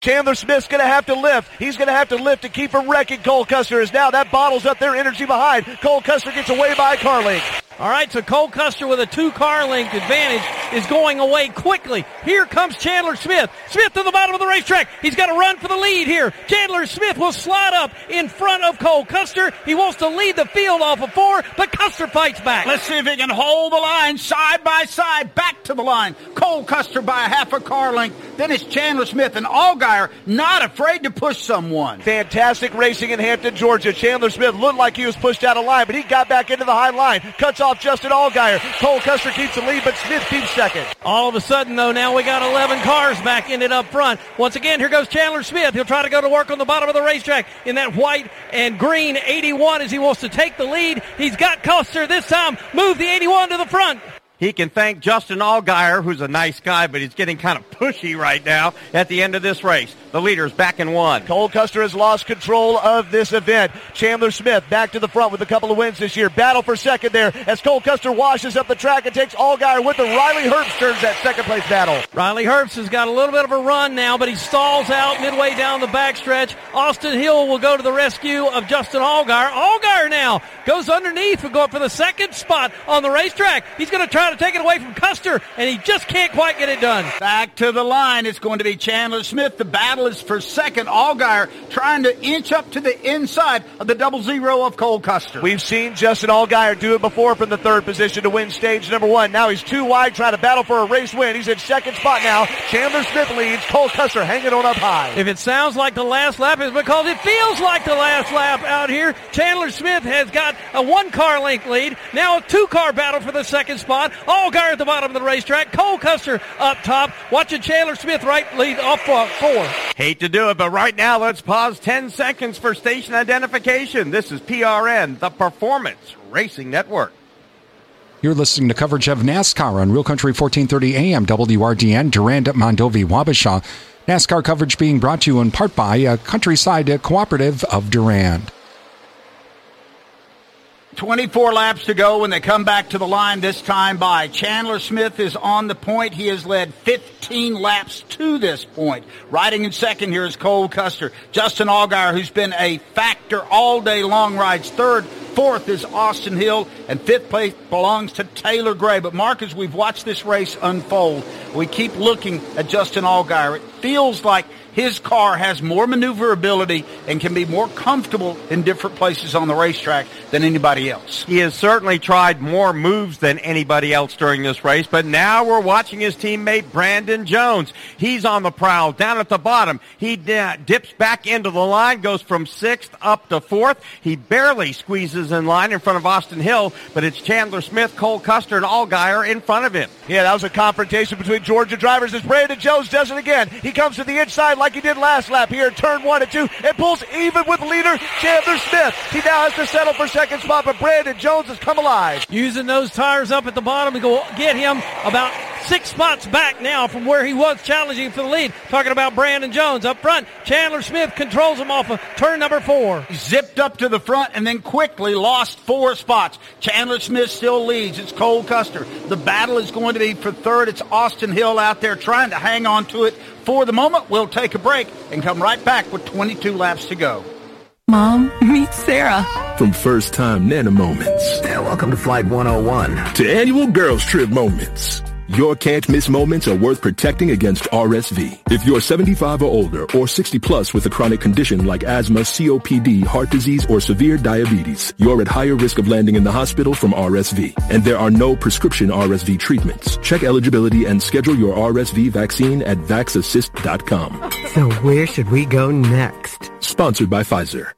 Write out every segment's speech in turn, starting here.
Chandler Smith's going to have to lift. He's going to have to lift to keep from wrecking Cole Custer, as now that bottles up their energy behind. Cole Custer gets away by Carlink. All right, so Cole Custer with a 2-car length advantage is going away quickly. Here comes Chandler Smith. Smith to the bottom of the racetrack. He's got to run for the lead here. Chandler Smith will slide up in front of Cole Custer. He wants to lead the field off of 4, but Custer fights back. Let's see if he can hold the line side by side, back to the line. Cole Custer by a half a car length. Then it's Chandler Smith and Allgaier not afraid to push someone. Fantastic racing in Hampton, Georgia. Chandler Smith looked like he was pushed out of line, but he got back into the high line. Cuts off Justin Allgaier. Cole Custer keeps the lead, but Smith keeps second. All of a sudden, though, now we got 11 cars back in it up front. Once again, here goes Chandler Smith. He'll try to go to work on the bottom of the racetrack in that white and green 81 as he wants to take the lead. He's got Custer this time. Move the 81 to the front. He can thank Justin Allgaier, who's a nice guy, but he's getting kind of pushy right now at the end of this race. The leader's back in 1. Cole Custer has lost control of this event. Chandler Smith back to the front with a couple of wins this year. Battle for second there as Cole Custer washes up the track and takes Allgaier with the Riley Herbst turns that second place battle. Riley Herbst has got a little bit of a run now, but he stalls out midway down the backstretch. Austin Hill will go to the rescue of Justin Allgaier. Allgaier now goes underneath and go up for the second spot on the racetrack. He's going to try to take it away from Custer, and he just can't quite get it done. Back to the line. It's going to be Chandler Smith. The battle is for second. Allgaier trying to inch up to the inside of the 00 of Cole Custer. We've seen Justin Allgaier do it before from the third position to win stage number 1. Now he's too wide trying to battle for a race win. He's in second spot now. Chandler Smith leads. Cole Custer hanging on up high. If it sounds like the last lap, it's because it feels like the last lap out here. Chandler Smith has got a 1-car length lead. Now a 2-car battle for the second spot. Allgaier at the bottom of the racetrack. Cole Custer up top. Watching Chandler Smith lead off 4. Hate to do it, but right now let's pause 10 seconds for station identification. This is PRN, the Performance Racing Network. You're listening to coverage of NASCAR on Real Country 1430 AM WRDN, Durand, Mondovi, Wabasha. NASCAR coverage being brought to you in part by Countryside Cooperative of Durand. 24 laps to go when they come back to the line this time by. Chandler Smith is on the point. He has led 15 laps to this point. Riding in second here is Cole Custer. Justin Allgaier, who's been a factor all day long, rides third. Fourth is Austin Hill, and fifth place belongs to Taylor Gray. But, Mark, as we've watched this race unfold, we keep looking at Justin Allgaier. It feels like his car has more maneuverability and can be more comfortable in different places on the racetrack than anybody else. He has certainly tried more moves than anybody else during this race, but now we're watching his teammate Brandon Jones. He's on the prowl down at the bottom. He dips back into the line, goes from 6th up to 4th. He barely squeezes in line in front of Austin Hill, but it's Chandler Smith, Cole Custer, and Allgaier in front of him. Yeah, that was a confrontation between Georgia drivers as Brandon Jones does it again. He comes to the inside like he did last lap here in turn 1 and 2 and pulls even with leader Chandler Smith. He now has to settle for second spot, but Brandon Jones has come alive. Using those tires up at the bottom to go get him about 6 spots back now from where he was challenging for the lead. Talking about Brandon Jones up front. Chandler Smith controls him off of turn number 4. Zipped up to the front and then quickly lost 4 spots. Chandler Smith still leads. It's Cole Custer. The battle is going to be for third. It's Austin Hill out there trying to hang on to it. For the moment, we'll take a break and come right back with 22 laps to go. Mom, meet Sarah. From first-time Nana moments. Yeah, welcome to Flight 101. To annual girls trip moments. Your can't-miss moments are worth protecting against RSV. If you're 75 or older or 60 plus with a chronic condition like asthma, COPD, heart disease, or severe diabetes, you're at higher risk of landing in the hospital from RSV. And there are no prescription RSV treatments. Check eligibility and schedule your RSV vaccine at vaxassist.com. So where should we go next? Sponsored by Pfizer.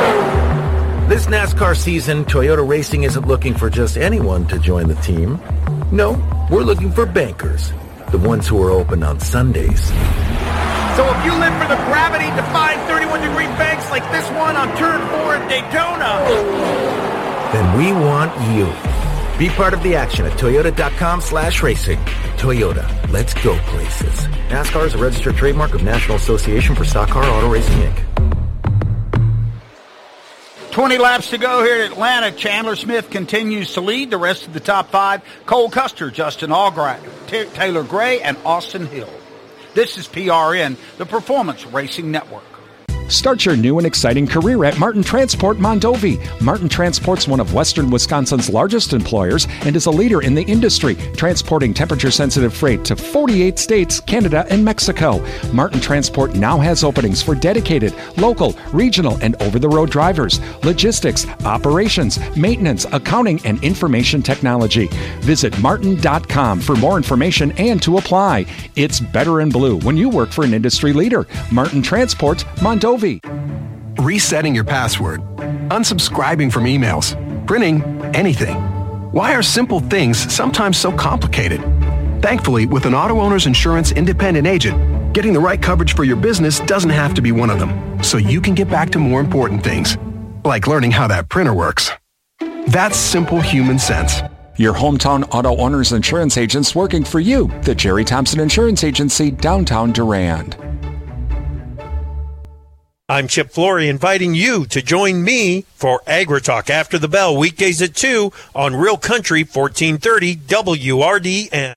This NASCAR season, Toyota Racing isn't looking for just anyone to join the team. No, we're looking for bankers, the ones who are open on Sundays. So if you live for the gravity-defying 31-degree banks like this one on Turn 4 at Daytona, then we want you. Be part of the action at Toyota.com/racing. Toyota, let's go places. NASCAR is a registered trademark of National Association for Stock Car Auto Racing, Inc. 20 laps to go here at Atlanta. Chandler Smith continues to lead the rest of the top 5. Cole Custer, Justin Allgaier, Taylor Gray, and Austin Hill. This is PRN, the Performance Racing Network. Start your new and exciting career at Martin Transport Mondovi. Martin Transport's one of Western Wisconsin's largest employers and is a leader in the industry, transporting temperature-sensitive freight to 48 states, Canada, and Mexico. Martin Transport now has openings for dedicated, local, regional, and over-the-road drivers, logistics, operations, maintenance, accounting, and information technology. Visit martin.com for more information and to apply. It's better in blue when you work for an industry leader. Martin Transport Mondovi. Resetting your password, unsubscribing from emails, printing anything. Why are simple things sometimes so complicated? Thankfully, with an auto owner's insurance independent agent, getting the right coverage for your business doesn't have to be one of them, so you can get back to more important things, like learning how that printer works. That's simple human sense. Your hometown auto owner's insurance agents working for you. The Jerry Thompson Insurance Agency, downtown Durand. I'm Chip Flory, inviting you to join me for AgriTalk after the bell, weekdays at 2 on Real Country 1430 WRDN.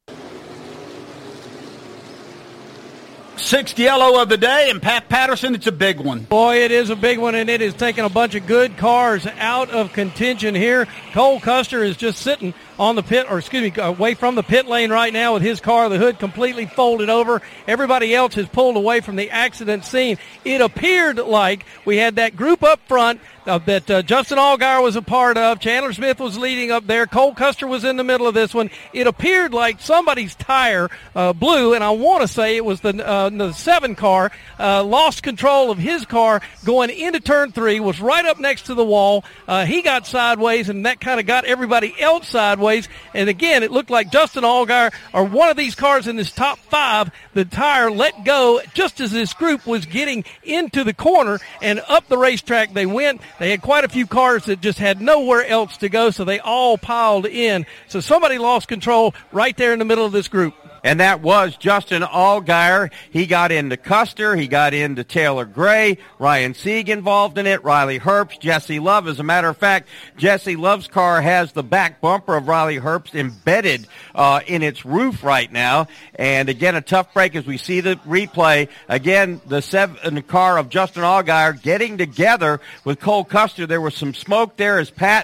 Sixth yellow of the day, and Pat Patterson, it's a big one. Boy, it is a big one, and it is taking a bunch of good cars out of contention here. Cole Custer is just sitting on the pit, away from the pit lane right now with his car, the hood completely folded over. Everybody else has pulled away from the accident scene. It appeared like we had that group up front that Justin Allgaier was a part of. Chandler Smith was leading up there. Cole Custer was in the middle of this one. It appeared like somebody's tire blew, and I want to say it was the 7 car, lost control of his car going into turn 3, was right up next to the wall. He got sideways, and that kind of got everybody else sideways. And again, it looked like Justin Allgaier, or one of these cars in this top 5, the tire let go just as this group was getting into the corner, and up the racetrack they went. They had quite a few cars that just had nowhere else to go, so they all piled in. So somebody lost control right there in the middle of this group. And that was Justin Allgaier. He got into Custer. He got into Taylor Gray. Ryan Sieg involved in it. Riley Herbst. Jesse Love. As a matter of fact, Jesse Love's car has the back bumper of Riley Herbst embedded in its roof right now. And again, a tough break as we see the replay. Again, the 7 car of Justin Allgaier getting together with Cole Custer. There was some smoke there as Pat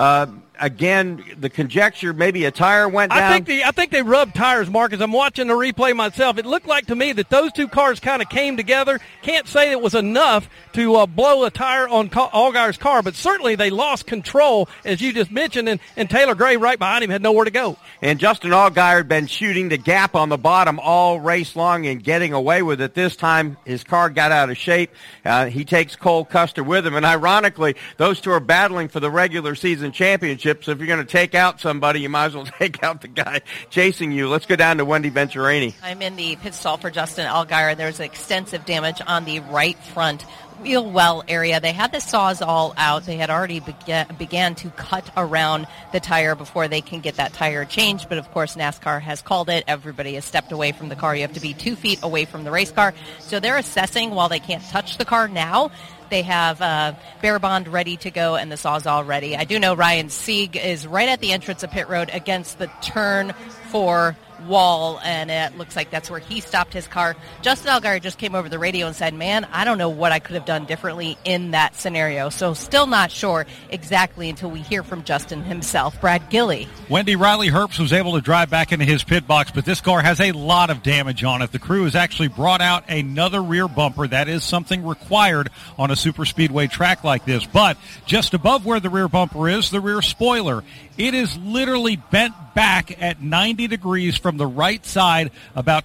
again, the conjecture, maybe a tire went down. I think they rubbed tires, Mark. As I'm watching the replay myself, it looked like to me that those two cars kind of came together. Can't say it was enough to blow a tire on Allgaier's car, but certainly they lost control, as you just mentioned, and Taylor Gray right behind him had nowhere to go. And Justin Allgaier had been shooting the gap on the bottom all race long and getting away with it. This time, his car got out of shape. He takes Cole Custer with him, and ironically, those two are battling for the regular season championship. So if you're going to take out somebody, you might as well take out the guy chasing you. Let's go down to Wendy Venturini. I'm in the pit stall for Justin Allgaier. There's extensive damage on the right front wheel well area. They had the Sawzall out. They had already began to cut around the tire before they can get that tire changed. But, of course, NASCAR has called it. Everybody has stepped away from the car. You have to be 2 feet away from the race car. So they're assessing while they can't touch the car now. They have Bear Bond ready to go and the Sawzall ready. I do know Ryan Sieg is right at the entrance of pit road against the turn 4 wall, and it looks like that's where he stopped his car. Justin Allgaier just came over the radio and said, man, I don't know what I could have done differently in that scenario. So still not sure exactly until we hear from Justin himself. Brad Gilley. Wendy, Riley Herbst was able to drive back into his pit box, but this car has a lot of damage on it. The crew has actually brought out another rear bumper. That is something required on a super speedway track like this. But just above where the rear bumper is, the rear spoiler, it is literally bent back at 90 degrees from the right side, about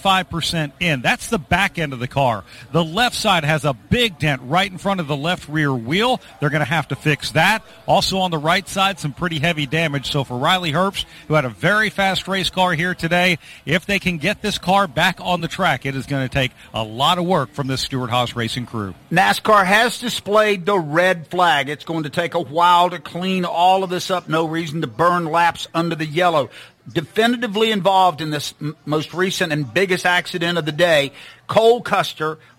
25% in. That's the back end of the car. The left side has a big dent right in front of the left rear wheel. They're going to have to fix that. Also on the right side, some pretty heavy damage. So for Riley Herbst, who had a very fast race car here today, if they can get this car back on the track, it is going to take a lot of work from this Stewart-Haas Racing crew. NASCAR has displayed the red flag. It's going to take a while to clean all of this up. No reason to burn laps under the yellow. Definitively involved in this most recent and biggest accident of the day, Cole Custer,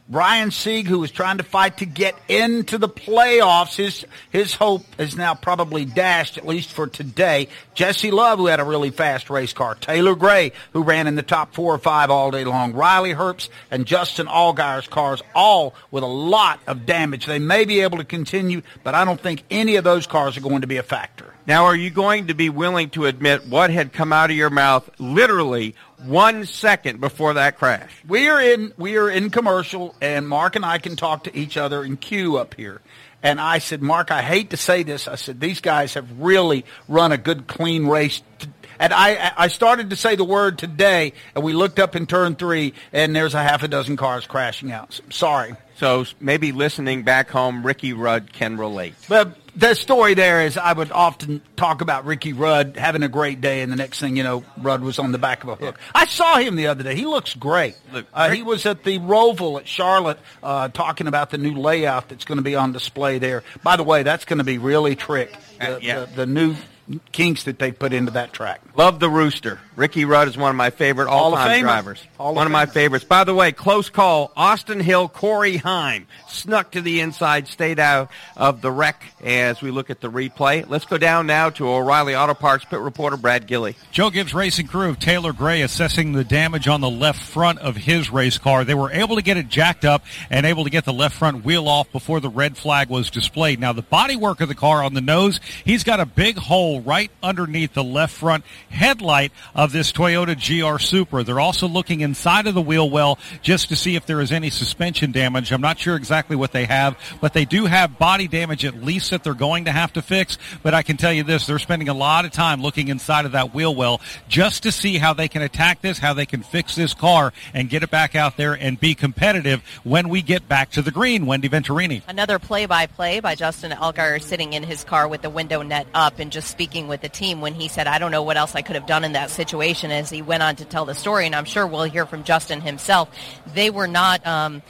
Brian Sieg, who was trying to fight to get into the playoffs, his hope is now probably dashed, at least for today. Jesse Love, who had a really fast race car. Taylor Gray, who ran in the top 4 or 5 all day long. Riley Herbst and Justin Allgaier's cars, all with a lot of damage. They may be able to continue, but I don't think any of those cars are going to be a factor. Now, are you going to be willing to admit what had come out of your mouth literally 1 second before that crash? We are in commercial, and Mark and I can talk to each other in queue up here. And I said, Mark, I hate to say this. I said, these guys have really run a good, clean race. And I started to say the word today, and we looked up in turn 3, and there's a half a dozen cars crashing out. So, sorry. So maybe listening back home, Ricky Rudd can relate. But the story there is I would often talk about Ricky Rudd having a great day, and the next thing you know, Rudd was on the back of a hook. I saw him the other day. He looks great. He was at the Roval at Charlotte talking about the new layout that's going to be on display there. By the way, that's going to be really trick, the new kinks that they put into that track. Love the Rooster. Ricky Rudd is one of my favorite all-time drivers. One of my favorites. By the way, close call. Austin Hill, Corey Heim snuck to the inside, stayed out of the wreck as we look at the replay. Let's go down now to O'Reilly Auto Parts pit reporter Brad Gilley. Joe Gibbs Racing Crew of Taylor Gray assessing the damage on the left front of his race car. They were able to get it jacked up and able to get the left front wheel off before the red flag was displayed. Now, the bodywork of the car on the nose, he's got a big hole right underneath the left front headlight of this Toyota GR Supra. They're also looking inside of the wheel well just to see if there is any suspension damage. I'm not sure exactly what they have, but they do have body damage at least that they're going to have to fix. But I can tell you this, they're spending a lot of time looking inside of that wheel well just to see how they can attack this, how they can fix this car and get it back out there and be competitive when we get back to the green. Wendy Venturini. Another play-by-play by Justin Allgaier sitting in his car with the window net up and just speaking with the team when he said, I don't know what else I could have done in that situation, as he went on to tell the story, and I'm sure we'll hear from Justin himself. They were not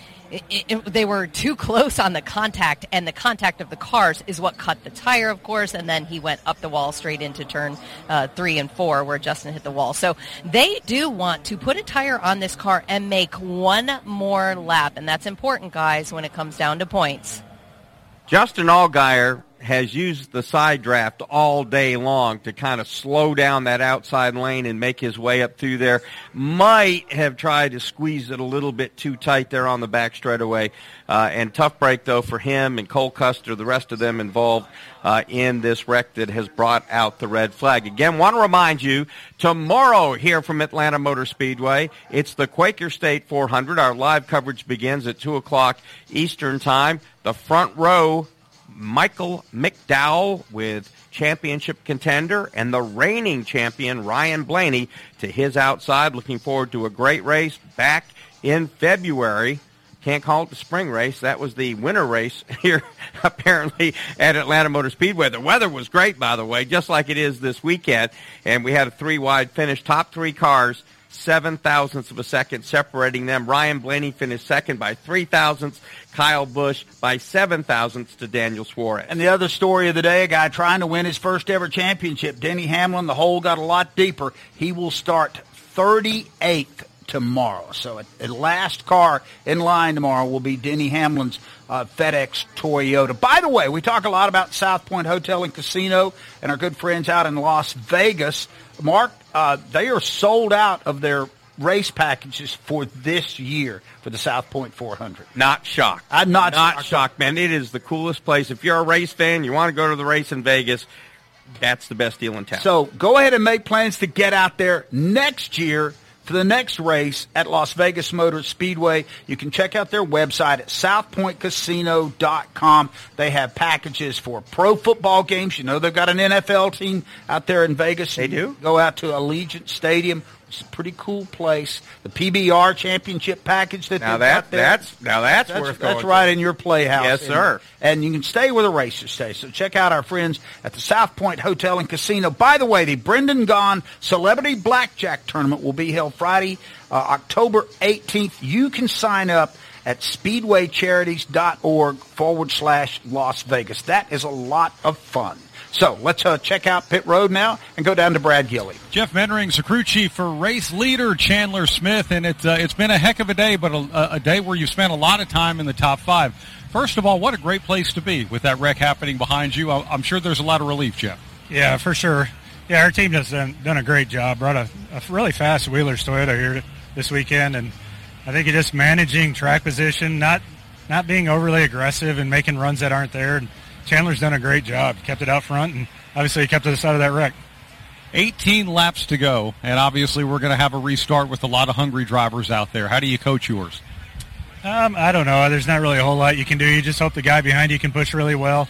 they were too close on the contact, and the contact of the cars is what cut the tire, of course, and then he went up the wall straight into turn 3 and 4 where Justin hit the wall. So they do want to put a tire on this car and make one more lap, and that's important, guys, when it comes down to points. Justin Allgaier has used the side draft all day long to kind of slow down that outside lane and make his way up through there. Might have tried to squeeze it a little bit too tight there on the back straightaway. And tough break, though, for him and Cole Custer, the rest of them involved in this wreck that has brought out the red flag. Again, want to remind you, tomorrow here from Atlanta Motor Speedway, it's the Quaker State 400. Our live coverage begins at 2 o'clock Eastern Time. The front row, Michael McDowell with championship contender and the reigning champion Ryan Blaney to his outside. Looking forward to a great race back in February. Can't call it the spring race. That was the winter race here apparently at Atlanta Motor Speedway. The weather was great, by the way, just like it is this weekend. And we had a 3-wide finish. Top 3 cars, 7 thousandths of a second separating them. Ryan Blaney finished second by 3 thousandths. Kyle Busch by 7 thousandths to Daniel Suarez. And the other story of the day, a guy trying to win his first ever championship, Denny Hamlin. The hole got a lot deeper. He will start 38th tomorrow. So the last car in line tomorrow will be Denny Hamlin's FedEx Toyota. By the way, we talk a lot about South Point Hotel and Casino and our good friends out in Las Vegas. Mark, they are sold out of their race packages for this year for the South Point 400. Not shocked. I'm not shocked, man. It is the coolest place. If you're a race fan, you want to go to the race in Vegas, that's the best deal in town. So go ahead and make plans to get out there next year for the next race at Las Vegas Motor Speedway. You can check out their website at southpointcasino.com. They have packages for pro football games. You know they've got an NFL team out there in Vegas. They do? Go out to Allegiant Stadium. It's a pretty cool place. The PBR championship package that they've got there. That's worth going. That's right in your playhouse. Yes, sir. And you can stay where the racers stay. So check out our friends at the South Point Hotel and Casino. By the way, the Brendan Gaughan Celebrity Blackjack Tournament will be held Friday, October 18th. You can sign up at speedwaycharities.org/Las Vegas. That is a lot of fun. So let's check out pit road now and go down to Brad Gilley. Jeff Mentering's the crew chief for race leader Chandler Smith, and it's been a heck of a day, but a day where you've spent a lot of time in the top 5. First of all, what a great place to be with that wreck happening behind you. I'm sure there's a lot of relief, Jeff. Yeah, for sure. Yeah, our team has done a great job. Brought a really fast Wheelers Toyota here this weekend, and I think just managing track position, not being overly aggressive and making runs that aren't there. And Chandler's done a great job. Kept it out front, and obviously he kept us out of that wreck. 18 laps to go, and obviously we're going to have a restart with a lot of hungry drivers out there. How do you coach yours? I don't know. There's not really a whole lot you can do. You just hope the guy behind you can push really well.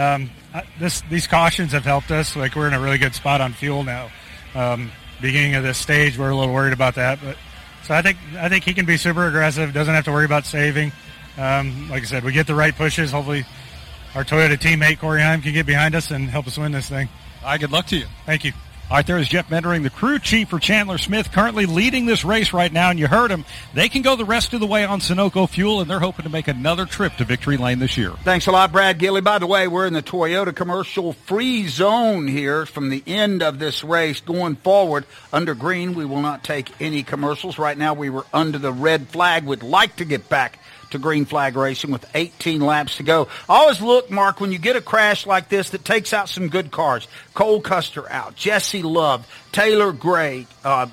These cautions have helped us. Like, we're in a really good spot on fuel now. Beginning of this stage, we're a little worried about that. But so I think he can be super aggressive. Doesn't have to worry about saving. Like I said, we get the right pushes. Hopefully our Toyota teammate, Corey Heim, can get behind us and help us win this thing. All right, good luck to you. Thank you. All right, there is Jeff Mentering, the crew chief for Chandler Smith, currently leading this race right now, and you heard him. They can go the rest of the way on Sunoco fuel, and they're hoping to make another trip to Victory Lane this year. Thanks a lot, Brad Gilley. By the way, we're in the Toyota commercial-free zone here from the end of this race. Going forward, under green, we will not take any commercials. Right now, we were under the red flag. We'd like to get back to green flag racing with 18 laps to go. Always look, Mark, when you get a crash like this that takes out some good cars. Cole Custer out, Jesse Love, Taylor Gray,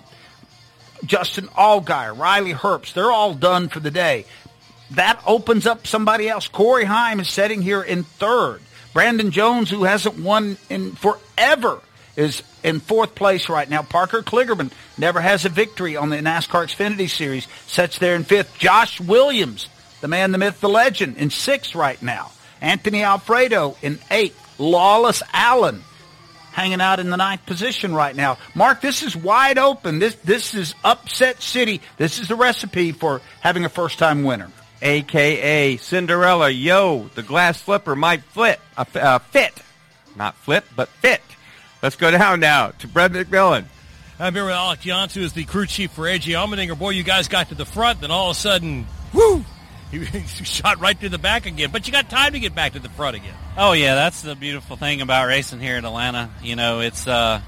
Justin Allgaier, Riley Herbst. They're all done for the day. That opens up somebody else. Corey Heim is sitting here in third. Brandon Jones, who hasn't won in forever, is in fourth place right now. Parker Kligerman never has a victory on the NASCAR Xfinity Series, sits there in fifth. Josh Williams, the man, the myth, the legend, in sixth right now. Anthony Alfredo in eighth. Lawless Allen hanging out in the ninth position right now. Mark, this is wide open. This is upset city. This is the recipe for having a first-time winner. A.K.A. Cinderella. Yo, the glass flipper might fit. Not flip, but fit. Let's go down now to Brett McMillan. I'm here with Alex Jansu, who's the crew chief for A.J. Allmendinger. Boy, you guys got to the front, then all of a sudden, whoo! You shot right to the back again, but you got time to get back to the front again. Oh, yeah, that's the beautiful thing about racing here in Atlanta. You know, it's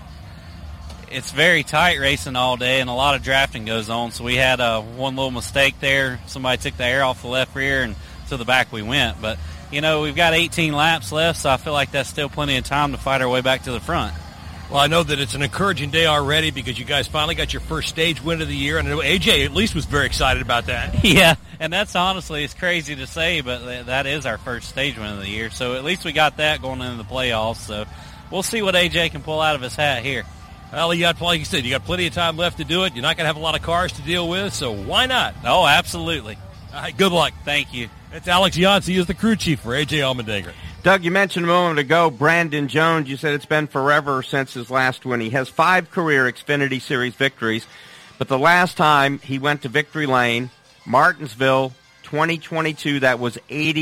very tight racing all day, and a lot of drafting goes on. So we had one little mistake there. Somebody took the air off the left rear, and to the back we went. But, you know, we've got 18 laps left, so I feel like that's still plenty of time to fight our way back to the front. Well, I know that it's an encouraging day already because you guys finally got your first stage win of the year, and I know AJ at least was very excited about that. Yeah, and that's honestly, it's crazy to say, but that is our first stage win of the year. So at least we got that going into the playoffs. So we'll see what AJ can pull out of his hat here. Well, like you said, you got plenty of time left to do it. You're not going to have a lot of cars to deal with, so why not? Oh, absolutely. All right, good luck. Thank you. It's Alex Jansu. He is the crew chief for A.J. Allmendinger. Doug, you mentioned a moment ago Brandon Jones. You said it's been forever since his last win. He has 5 career Xfinity Series victories, but the last time he went to Victory Lane, Martinsville, 2022, that was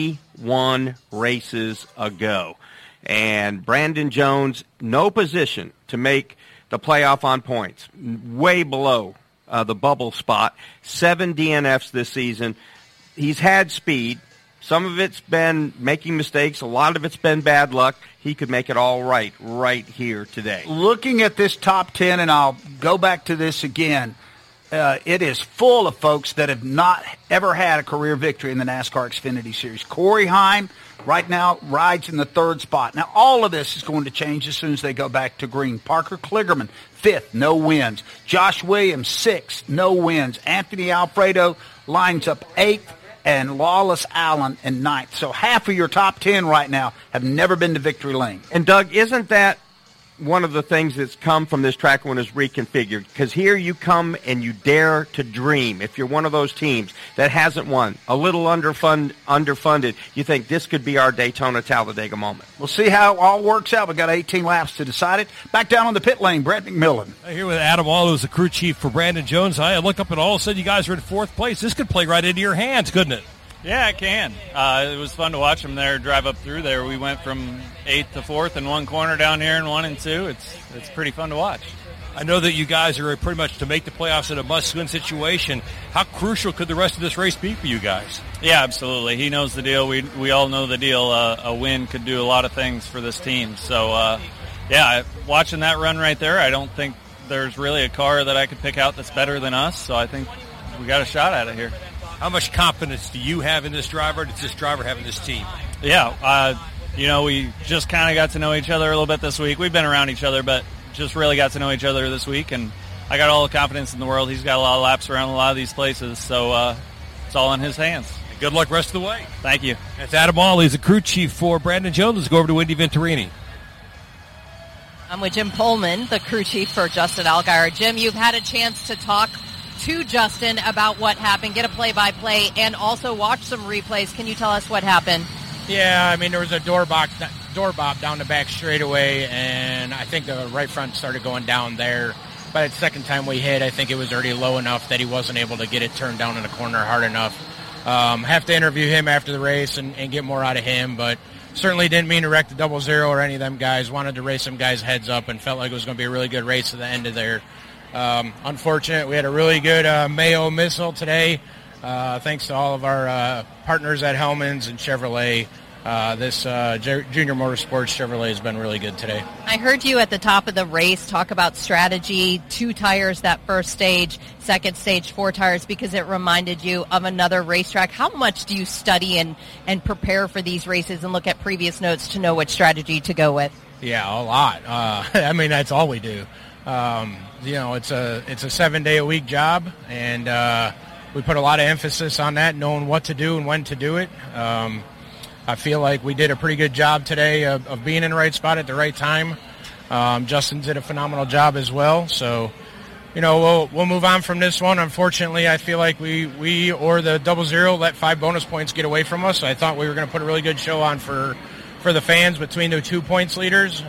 81 races ago. And Brandon Jones, no position to make the playoff on points, way below the bubble spot. 7 DNFs this season. He's had speed. Some of it's been making mistakes. A lot of it's been bad luck. He could make it all right here today. Looking at this top 10, and I'll go back to this again, it is full of folks that have not ever had a career victory in the NASCAR Xfinity Series. Corey Heim right now rides in the third spot. Now, all of this is going to change as soon as they go back to green. Parker Kligerman, 5th, no wins. Josh Williams, 6th, no wins. Anthony Alfredo lines up 8th. And Lawless Allen in 9th. So half of your top 10 right now have never been to Victory Lane. And, Doug, isn't that one of the things that's come from this track when it's reconfigured? Because here you come and you dare to dream. If you're one of those teams that hasn't won, a little underfunded, you think this could be our Daytona-Talladega moment. We'll see how it all works out. We've got 18 laps to decide it. Back down on the pit lane, Brett McMillan. Here with Adam Wall, who's the crew chief for Brandon Jones. I look up and all of a sudden you guys are in 4th place. This could play right into your hands, couldn't it? Yeah, it can. It was fun to watch them there drive up through there. We went from 8th to 4th in one corner down here and 1 and 2. It's pretty fun to watch. I know that you guys are pretty much to make the playoffs in a must-win situation. How crucial could the rest of this race be for you guys? Yeah, absolutely. He knows the deal. We all know the deal. A win could do a lot of things for this team. So, watching that run right there, I don't think there's really a car that I could pick out that's better than us. So I think we got a shot at it here. How much confidence do you have in this driver? Does this driver have in this team? Yeah, we just kind of got to know each other a little bit this week. We've been around each other, but just really got to know each other this week, and I got all the confidence in the world. He's got a lot of laps around a lot of these places, so it's all in his hands. Good luck rest of the way. Thank you. That's Adam Wally. He's the crew chief for Brandon Jones. Let's go over to Wendy Venturini. I'm with Jim Pullman, the crew chief for Justin Allgaier. Jim, you've had a chance to talk to Justin about what happened, get a play-by-play, and also watch some replays. Can you tell us what happened? Yeah, there was a door bob down the back straightaway, and I think the right front started going down there. By the second time we hit, I think it was already low enough that he wasn't able to get it turned down in the corner hard enough. Have to interview him after the race and get more out of him, but certainly didn't mean to wreck the 0-0 or any of them guys. Wanted to race some guys heads up and felt like it was going to be a really good race at the end of there. Unfortunate, we had a really good Mayo missile today. Thanks to all of our partners at Hellmann's and Chevrolet. This Junior Motorsports Chevrolet has been really good today. I heard you at the top of the race talk about strategy, 2 tires that first stage, second stage 4 tires, because it reminded you of another racetrack. How much do you study and prepare for these races and look at previous notes to know what strategy to go with? Yeah, a lot. That's all we do. It's a 7-day-a-week job, and we put a lot of emphasis on that, knowing what to do and when to do it. I feel like we did a pretty good job today of being in the right spot at the right time. Justin did a phenomenal job as well. So, we'll move on from this one. Unfortunately, I feel like we or the 0-0 let 5 bonus points get away from us. I thought we were going to put a really good show on for the fans between the 2 points leaders.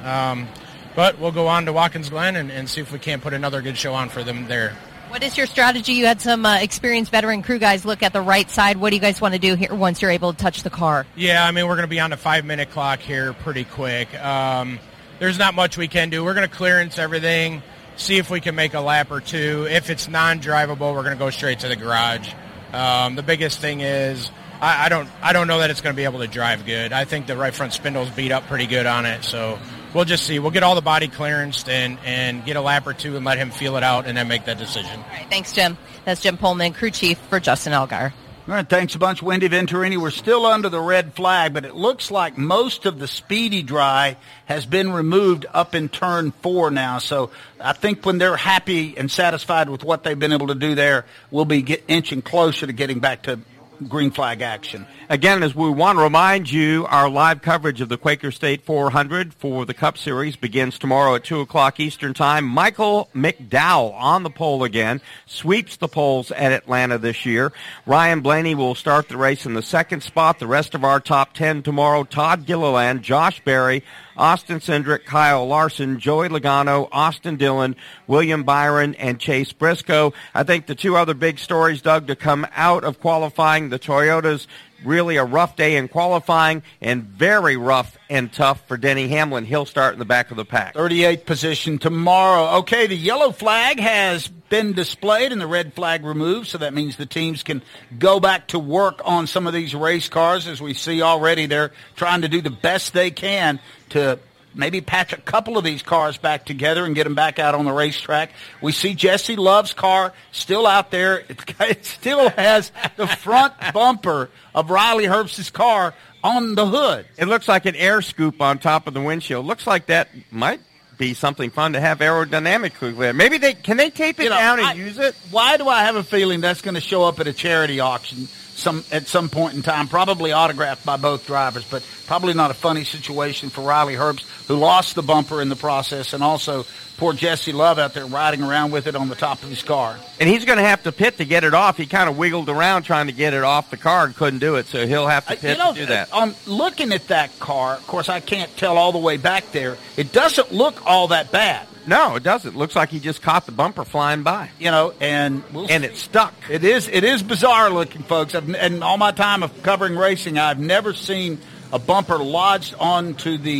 But we'll go on to Watkins Glen and see if we can't put another good show on for them there. What is your strategy? You had some experienced veteran crew guys look at the right side. What do you guys want to do here once you're able to touch the car? Yeah, we're going to be on the 5-minute clock here pretty quick. There's not much we can do. We're going to clearance everything, see if we can make a lap or 2. If it's non-drivable, we're going to go straight to the garage. The biggest thing is I don't know that it's going to be able to drive good. I think the right front spindle's beat up pretty good on it, so we'll just see. We'll get all the body clearanced and get a lap or 2 and let him feel it out and then make that decision. All right, thanks, Jim. That's Jim Pullman, crew chief for Justin Allgaier. All right, thanks a bunch, Wendy Venturini. We're still under the red flag, but it looks like most of the speedy dry has been removed up in turn 4 now. So I think when they're happy and satisfied with what they've been able to do there, we'll be inching closer to getting back to green flag action. Again, as we want to remind you, our live coverage of the Quaker State 400 for the Cup Series begins tomorrow at 2 o'clock Eastern Time. Michael McDowell on the pole again, sweeps the poles at Atlanta this year. Ryan Blaney will start the race in the 2nd spot. The rest of our top 10 tomorrow, Todd Gilliland, Josh Berry, Austin Cindric, Kyle Larson, Joey Logano, Austin Dillon, William Byron, and Chase Briscoe. I think the 2 other big stories, Doug, to come out of qualifying, the Toyotas, really a rough day in qualifying and very rough and tough for Denny Hamlin. He'll start in the back of the pack. 38th position tomorrow. Okay, the yellow flag has been displayed and the red flag removed, so that means the teams can go back to work on some of these race cars. As we see already, they're trying to do the best they can to maybe patch a couple of these cars back together and get them back out on the racetrack. We see Jesse Love's car still out there. It still has the front bumper of Riley Herbst's car on the hood. It looks like an air scoop on top of the windshield. Looks like that might be something fun to have aerodynamically there. Maybe can they tape it down and use it? Why do I have a feeling that's going to show up at a charity auction at some point in time? Probably autographed by both drivers, but probably not a funny situation for Riley Herbst, who lost the bumper in the process, and also poor Jesse Love out there riding around with it on the top of his car. And he's going to have to pit to get it off. He kind of wiggled around trying to get it off the car and couldn't do it, so he'll have to pit to do that. Looking at that car, of course, I can't tell all the way back there. It doesn't look all that bad. No, it doesn't. It looks like he just caught the bumper flying by. And it stuck. It is bizarre looking, folks. And all my time of covering racing, I've never seen a bumper lodged onto the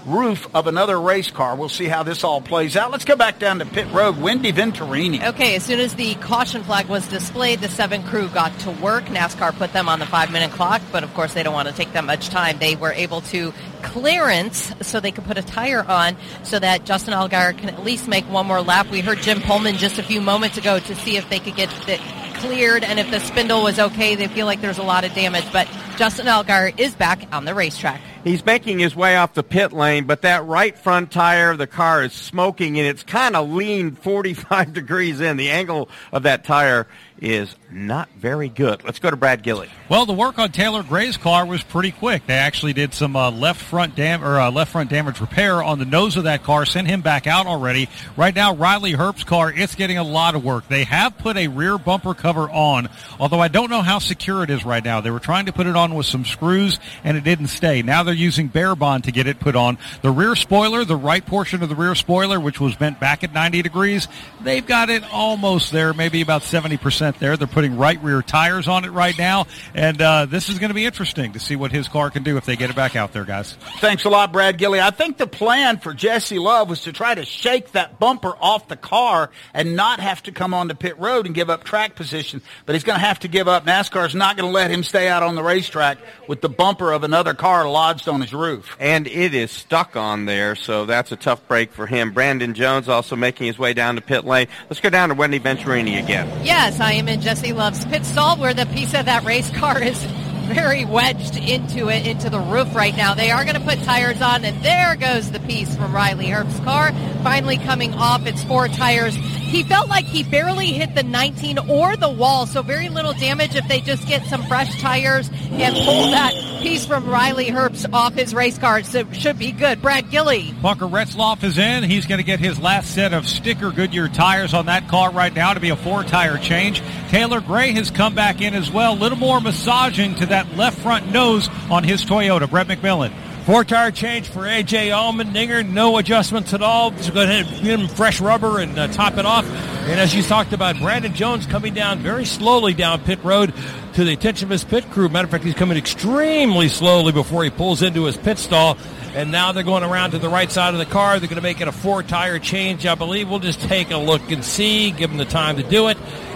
roof of another race car. We'll see how this all plays out. Let's go back down to pit road. Wendy Venturini. Okay, as soon as the caution flag was displayed, the 7 crew got to work. NASCAR put them on the 5-minute clock, but of course they don't want to take that much time. They were able to clearance so they could put a tire on so that Justin Allgaier can at least make one more lap. We heard Jim Pullman just a few moments ago to see if they could get it cleared and if the spindle was okay. They feel like there's a lot of damage, but Justin Allgaier is back on the racetrack. He's making his way off the pit lane, but that right front tire of the car is smoking, and it's kind of leaned 45 degrees in. The angle of that tire is not very good. Let's go to Brad Gilley. Well, the work on Taylor Gray's car was pretty quick. They actually did some left front damage repair on the nose of that car, sent him back out already. Right now, Riley Herbst's car, it's getting a lot of work. They have put a rear bumper cover on, although I don't know how secure it is right now. They were trying to put it on with some screws, and it didn't stay. Now they're using Bear Bond to get it put on. The rear spoiler, the right portion of the rear spoiler, which was bent back at 90 degrees, they've got it almost there, maybe about 70% there. They're putting right rear tires on it right now, and this is going to be interesting to see what his car can do if they get it back out there, guys. Thanks a lot, Brad Gilley. I think the plan for Jesse Love was to try to shake that bumper off the car and not have to come onto pit road and give up track position, but he's going to have to give up. NASCAR's not going to let him stay out on the racetrack with the bumper of another car lodged on his roof. And it is stuck on there, so that's a tough break for him. Brandon Jones also making his way down to pit lane. Let's go down to Wendy Venturini again. Yes, I am in Jesse Love's pit stall where the piece of that race car is very wedged into the roof right now. They are going to put tires on, and there goes the piece from Riley Herbst's car, finally coming off its 4 tires. He felt like he barely hit the 19 or the wall, so very little damage if they just get some fresh tires and pull that piece from Riley Herbst off his race car. So it should be good. Brad Gilley. Parker Retzloff is in. He's going to get his last set of sticker Goodyear tires on that car right now to be a 4-tire change. Taylor Gray has come back in as well. A little more massaging to that left front nose on his Toyota. Brett McMillan. 4-tire change for A.J. Allmendinger. No adjustments at all. Just go ahead and give him fresh rubber and top it off. And as you talked about, Brandon Jones coming down very slowly down pit road to the attention of his pit crew. Matter of fact, he's coming extremely slowly before he pulls into his pit stall. And now they're going around to the right side of the car. They're going to make it a 4-tire change, I believe. We'll just take a look and see, give them the time to do it.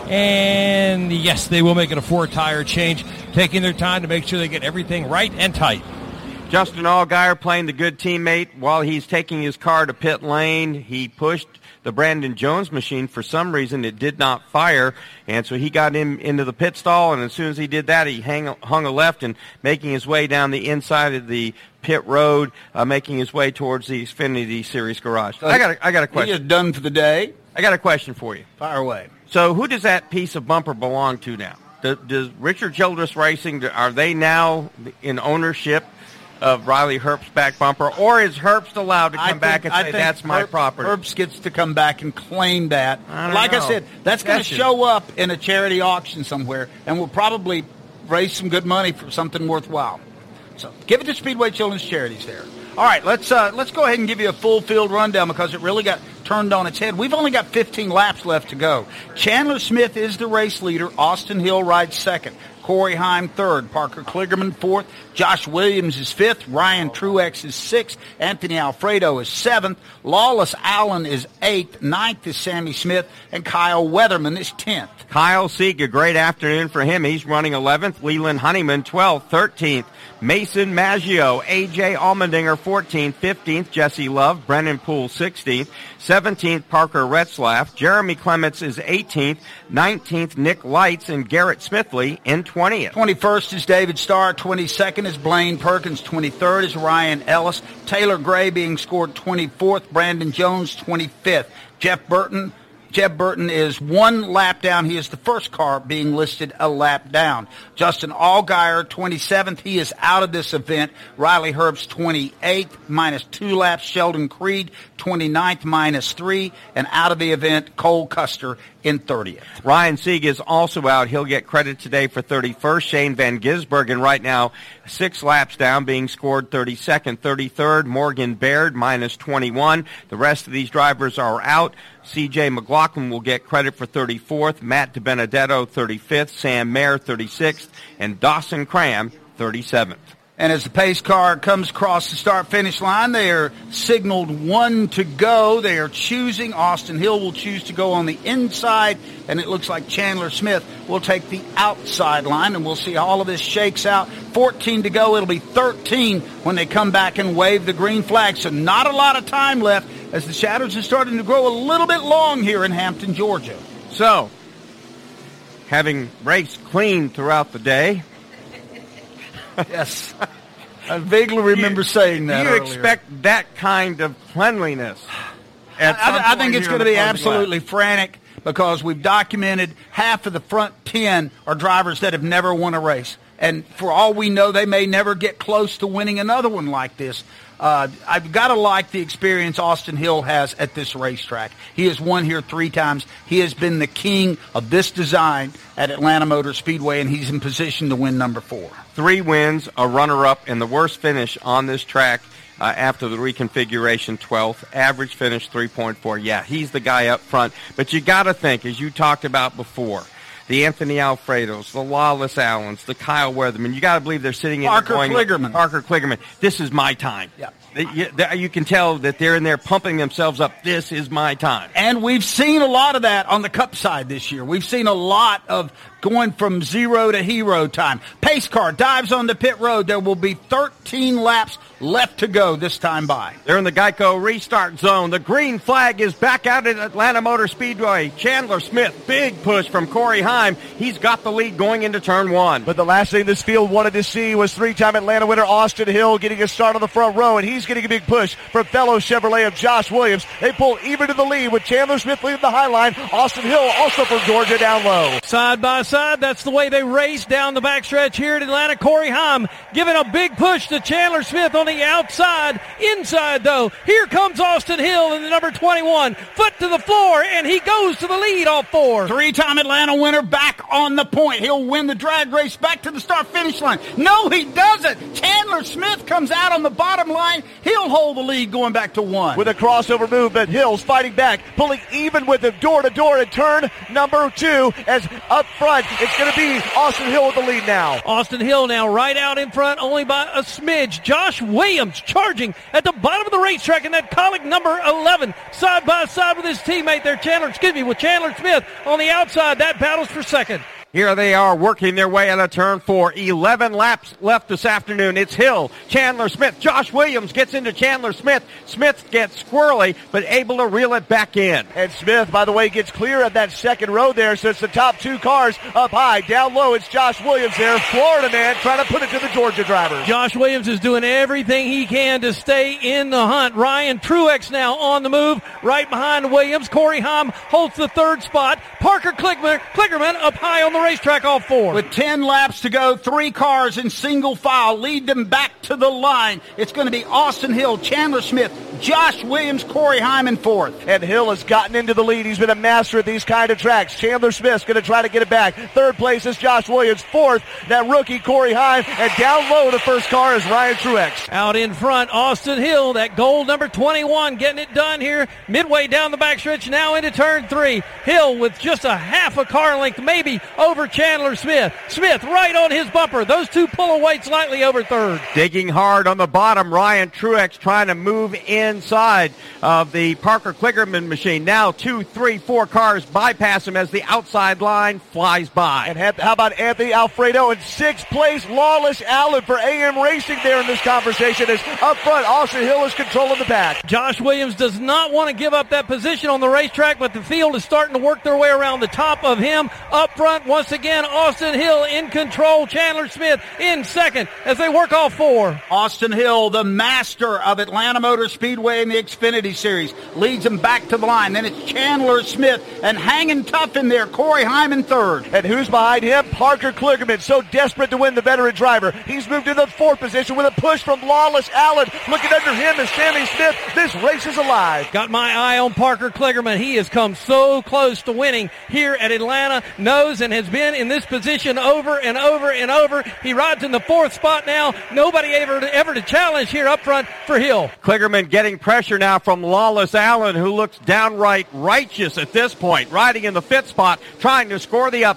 And yes, they will make it a 4-tire change, taking their time to make sure they get everything right and tight. Justin Allgaier playing the good teammate while he's taking his car to pit lane. He pushed the Brandon Jones machine. For some reason, it did not fire, and so he got him into the pit stall, and as soon as he did that, he hung a left and making his way down the inside of the pit road, making his way towards the Xfinity Series garage. I got a question. He is done for the day. I got a question for you. Fire away. So who does that piece of bumper belong to now? Does Richard Childress Racing, are they now in ownership of Riley Herbst's back bumper, or is Herbst allowed to come back and say, that's my property? Herbst gets to come back and claim that. Like know. I said, that's going to show up in a charity auction somewhere, and will probably raise some good money for something worthwhile. So give it to Speedway Children's Charities there. All right, let's go ahead and give you a full field rundown because it really got turned on its head. We've only got 15 laps left to go. Chandler Smith is the race leader. Austin Hill rides second. Corey Heim third. Parker Kligerman fourth. Josh Williams is fifth. Ryan Truex is sixth. Anthony Alfredo is seventh. Lawless Allen is eighth. Ninth is Sammy Smith. And Kyle Weatherman is 10th. Kyle Sieg, a great afternoon for him. He's running 11th. Leland Honeyman 12th. 13th. Mason Maggio, A.J. Allmendinger 14th. 15th, Jesse Love. Brennan Poole 16th. 17th, Parker Retzlaff. Jeremy Clements is 18th. 19th, Nick Lights. And Garrett Smithley in 20th. 21st is David Starr. 22nd is Blaine Perkins. 23rd is Ryan Ellis. Taylor Gray being scored 24th. Brandon Jones 25th. Jeff Burton is 1 lap down. He is the first car being listed a lap down. Justin Allgaier, 27th. He is out of this event. Riley Herbst, 28th, minus 2 laps. Sheldon Creed, 29th, minus 3. And out of the event, Cole Custer in 30th. Ryan Sieg is also out. He'll get credit today for 31st. Shane Van Gisbergen right now 6 laps down, being scored 32nd. 33rd, Morgan Baird, minus 21. The rest of these drivers are out. C.J. McLaughlin will get credit for 34th. Matt DiBenedetto, 35th. Sam Mayer, 36th. And Dawson Cram, 37th. And as the pace car comes across the start-finish line, they are signaled 1 to go. They are choosing. Austin Hill will choose to go on the inside, and it looks like Chandler Smith will take the outside line, and we'll see how all of this shakes out. 14 to go. It'll be 13 when they come back and wave the green flag. So not a lot of time left as the shadows are starting to grow a little bit long here in Hampton, Georgia. So, having raced clean throughout the day. Yes. I vaguely remember saying that earlier. Do you expect that kind of cleanliness? I think it's going to be absolutely frantic because we've documented half of the front 10 are drivers that have never won a race. And for all we know, they may never get close to winning another one like this. I've got to like the experience Austin Hill has at this racetrack. He has won here 3 times. He has been the king of this design at Atlanta Motor Speedway, and he's in position to win number 4. 3 wins, a runner-up, and the worst finish on this track after the reconfiguration, 12th. Average finish, 3.4. Yeah, he's the guy up front. But you got to think, as you talked about before, the Anthony Alfredos, the Lawless Allens, the Kyle Weatherman. You got to believe they're sitting in Parker there going, Kligerman. Parker Kligerman. This is my time. Yeah. You can tell that they're in there pumping themselves up. This is my time. And we've seen a lot of that on the Cup side this year. We've seen a lot of going from 0 to hero time. Pace car dives on the pit road. There will be 13 laps left to go this time by. They're in the Geico restart zone. The green flag is back out at Atlanta Motor Speedway. Chandler Smith, big push from Corey Heim. He's got the lead going into turn 1. But the last thing this field wanted to see was 3-time Atlanta winner Austin Hill getting a start on the front row, and he's getting a big push from fellow Chevrolet of Josh Williams. They pull even to the lead with Chandler Smith leading the high line. Austin Hill also from Georgia down low. Side by side, that's the way they race down the backstretch here at Atlanta. Corey Heim giving a big push to Chandler Smith on the outside. Inside, though, here comes Austin Hill in the number 21. Foot to the floor, and he goes to the lead off 4. 3-time Atlanta winner back on the point. He'll win the drag race back to the start-finish line. No, he doesn't. Chandler Smith comes out on the bottom line. He'll hold the lead going back to 1. With a crossover movement, Hill's fighting back, pulling even with him door-to-door in turn number 2. As up front, it's going to be Austin Hill with the lead now. Austin Hill now right out in front, only by a smidge. Josh Williams charging at the bottom of the racetrack in that Colic number 11. Side by side with his teammate there, with Chandler Smith on the outside. That battles for second. Here they are working their way out of turn 4. 11 laps left this afternoon. It's Hill, Chandler Smith. Josh Williams gets into Chandler Smith. Smith gets squirrely, but able to reel it back in. And Smith, by the way, gets clear of that second row there, so it's the top 2 cars up high. Down low, it's Josh Williams there. Florida man trying to put it to the Georgia drivers. Josh Williams is doing everything he can to stay in the hunt. Ryan Truex now on the move, right behind Williams. Corey Heim holds the 3rd spot. Parker Kligerman up high on the racetrack off 4. With 10 laps to go, 3 cars in single file lead them back to the line. It's going to be Austin Hill, Chandler Smith, Josh Williams, Corey Heim in 4th. And Hill has gotten into the lead. He's been a master at these kind of tracks. Chandler Smith's going to try to get it back. 3rd place is Josh Williams. 4th, that rookie Corey Heim. And down low, the first car is Ryan Truex. Out in front, Austin Hill, that gold number 21, getting it done here. Midway down the backstretch, now into turn 3. Hill with just a half a car length, maybe over Chandler Smith. Smith right on his bumper. Those 2 pull away slightly over 3rd. Digging hard on the bottom, Ryan Truex trying to move inside of the Parker Kligerman machine. Now 2, 3, 4 cars bypass him as the outside line flies by. And how about Anthony Alfredo in 6th place? Lawless Allen for AM Racing there in this conversation. As up front, Austin Hill is controlling the pack. Josh Williams does not want to give up that position on the racetrack, but the field is starting to work their way around the top of him. Up front, once again, Austin Hill in control. Chandler Smith in 2nd as they work off 4. Austin Hill, the master of Atlanta Motor Speedway in the Xfinity Series, leads him back to the line. Then it's Chandler Smith, and hanging tough in there, Corey Heim in 3rd. And who's behind him? Parker Kligerman, so desperate to win the veteran driver. He's moved to the 4th position with a push from Lawless Allen. Looking under him is Sammy Smith. This race is alive. Got my eye on Parker Kligerman. He has come so close to winning here at Atlanta. Knows and has been in this position over and over and over. He rides in the 4th spot now. Nobody ever to challenge here up front for Hill. Kligerman getting pressure now from Lawless Allen, who looks downright righteous at this point, riding in the 5th spot, trying to score the upset.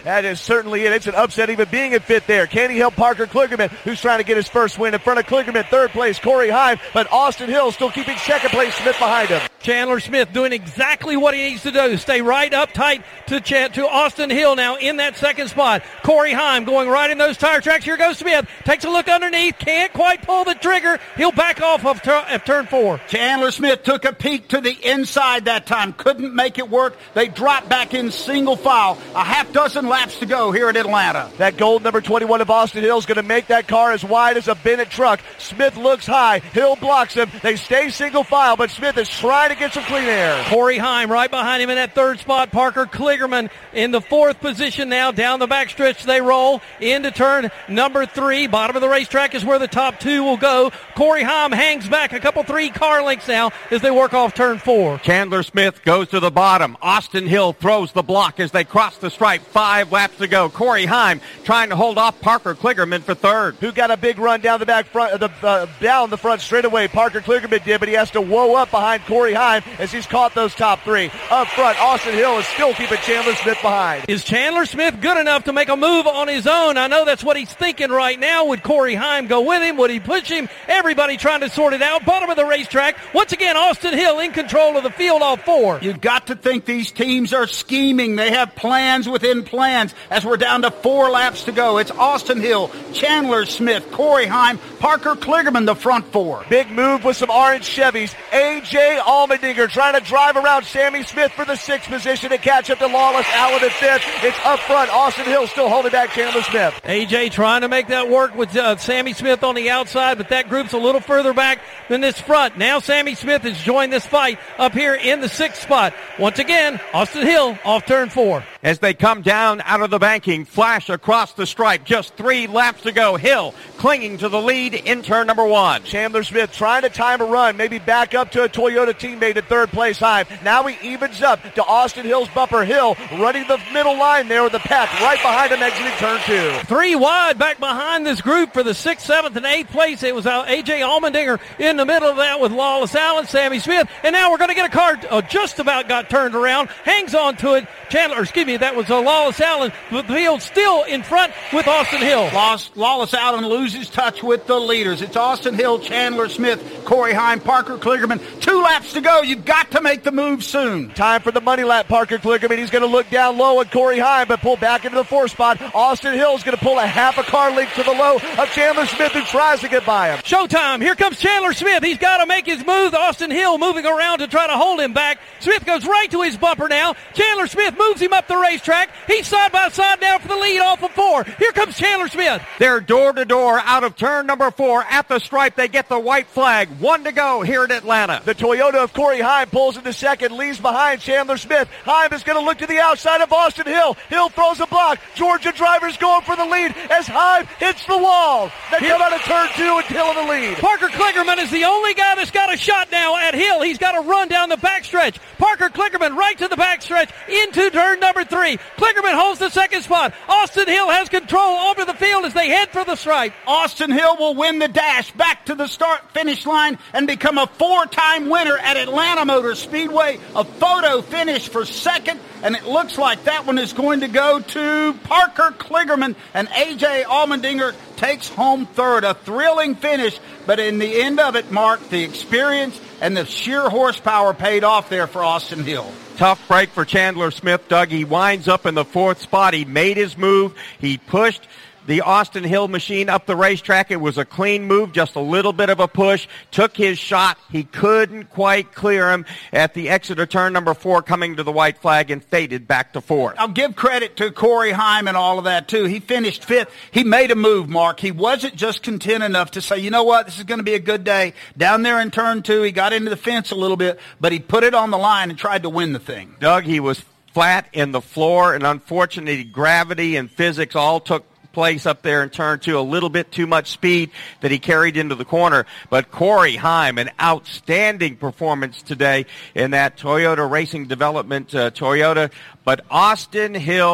That is certainly it. It's an upset even being at fifth there. Can he help Parker Kligerman, who's trying to get his first win? In front of Kligerman, third place, Corey Heim, but Austin Hill still keeping second place, Smith behind him. Chandler Smith doing exactly what he needs to do. Stay right up tight to Austin Hill now in that second spot. Corey Heim going right in those tire tracks. Here goes Smith. Takes a look underneath. Can't quite pull the trigger. He'll back off of turn 4. Chandler Smith took a peek to the inside that time. Couldn't make it work. They dropped back in single file. A half dozen laps to go here at Atlanta. That gold number 21 of Austin Hill is going to make that car as wide as a Bennett truck. Smith looks high. Hill blocks him. They stay single file, but Smith is trying to get some clean air. Corey Heim right behind him in that third spot. Parker Kligerman in the fourth position now. Down the backstretch they roll into turn number 3. Bottom of the racetrack is where the top 2 will go. Corey Heim hangs back a couple 3 car lengths now as they work off turn 4. Chandler Smith goes to the bottom. Austin Hill throws the block as they cross the stripe. 5 laps to go. Corey Heim trying to hold off Parker Kligerman for third. Who got a big run down the back front, down the front straightaway. Parker Kligerman did, but he has to whoa up behind Corey Heim as he's caught those top 3. Up front, Austin Hill is still keeping Chandler Smith behind. Is Chandler Smith good enough to make a move on his own? I know that's what he's thinking right now. Would Corey Heim go with him? Would he push him? Everybody trying to sort it out. Bottom of the racetrack. Once again, Austin Hill in control of the field off 4. You've got to think these teams are scheming. They have plans within plans as we're down to 4 laps to go. It's Austin Hill, Chandler Smith, Corey Heim, Parker Kligerman, the front 4. Big move with some orange Chevys. A.J. Allmendinger trying to drive around Sammy Smith for the 6th position to catch up to Lawless Allen at 5th. It's up front. Austin Hill still holding back Chandler Smith. A.J. trying to make that work with Sammy Smith on the outside, but that group's a little further back than this front. Now Sammy Smith has joined this fight up here in the 6th spot. Once again, Austin Hill off turn 4. As they come down out of the banking, flash across the stripe. Just 3 laps to go. Hill clinging to the lead in turn number 1. Chandler Smith trying to time a run, maybe back up to a Toyota teammate at third place Heim. Now he evens up to Austin Hill's bumper. Hill running the middle line there with the pack right behind him exiting turn 2. 3 wide back behind this group for the 6th, 7th, and 8th place. It was A.J. Allmendinger in the middle of that with Lawless Allen, Sammy Smith, and now we're going to get a car just about got turned around, hangs on to it. That was Lawless Allen, but the field still in front with Austin Hill. Lawless Allen loses touch with the leaders. It's Austin Hill, Chandler Smith, Corey Heim, Parker Kligerman. 2 laps to go. You've got to make the move soon. Time for the money lap, Parker Kligerman. He's going to look down low at Corey Heim, but pull back into the 4th spot. Austin Hill is going to pull a half a car length to the low of Chandler Smith, who tries to get by him. Showtime. Here comes Chandler Smith. He's got to make his move. Austin Hill moving around to try to hold him back. Smith goes right to his bumper now. Chandler Smith moves him up the racetrack. He's side by side now for the lead off of 4. Here comes Chandler Smith. They're door to door out of turn number 4 at the stripe. They get the white flag. 1 to go here at Atlanta. The Toyota of Corey Heim pulls into second, leaves behind Chandler Smith. Heim is going to look to the outside of Austin Hill. Hill throws a block. Georgia drivers going for the lead as Heim hits the wall. They come out of turn 2 and Hill in the lead. Parker Kligerman is the only guy that's got a shot now at Hill. He's got to run down the backstretch. Parker Kligerman right to the backstretch into turn number 3. Kligerman holds the 2nd spot. Austin Hill has control over the field as they head for the stripe. Austin Hill will win the dash back to the start-finish line and become a 4-time winner at Atlanta Motor Speedway. A photo finish for 2nd, and it looks like that one is going to go to Parker Kligerman, and A.J. Allmendinger takes home 3rd. A thrilling finish, but in the end of it, Mark, the experience and the sheer horsepower paid off there for Austin Hill. Tough break for Chandler Smith, Doug. He winds up in the 4th spot. He made his move. He pushed the Austin Hill machine up the racetrack. It was a clean move, just a little bit of a push. Took his shot. He couldn't quite clear him at the exit of turn number 4, coming to the white flag, and faded back to 4th. I'll give credit to Corey Heim and all of that, too. He finished 5th. He made a move, Mark. He wasn't just content enough to say, you know what, this is going to be a good day. Down there in turn 2, he got into the fence a little bit, but he put it on the line and tried to win the thing. Doug, he was flat in the floor, and unfortunately, gravity and physics all took place up there in turn 2, a little bit too much speed that he carried into the corner. But Corey Heim, an outstanding performance today in that Toyota Racing Development Toyota. But Austin Hill,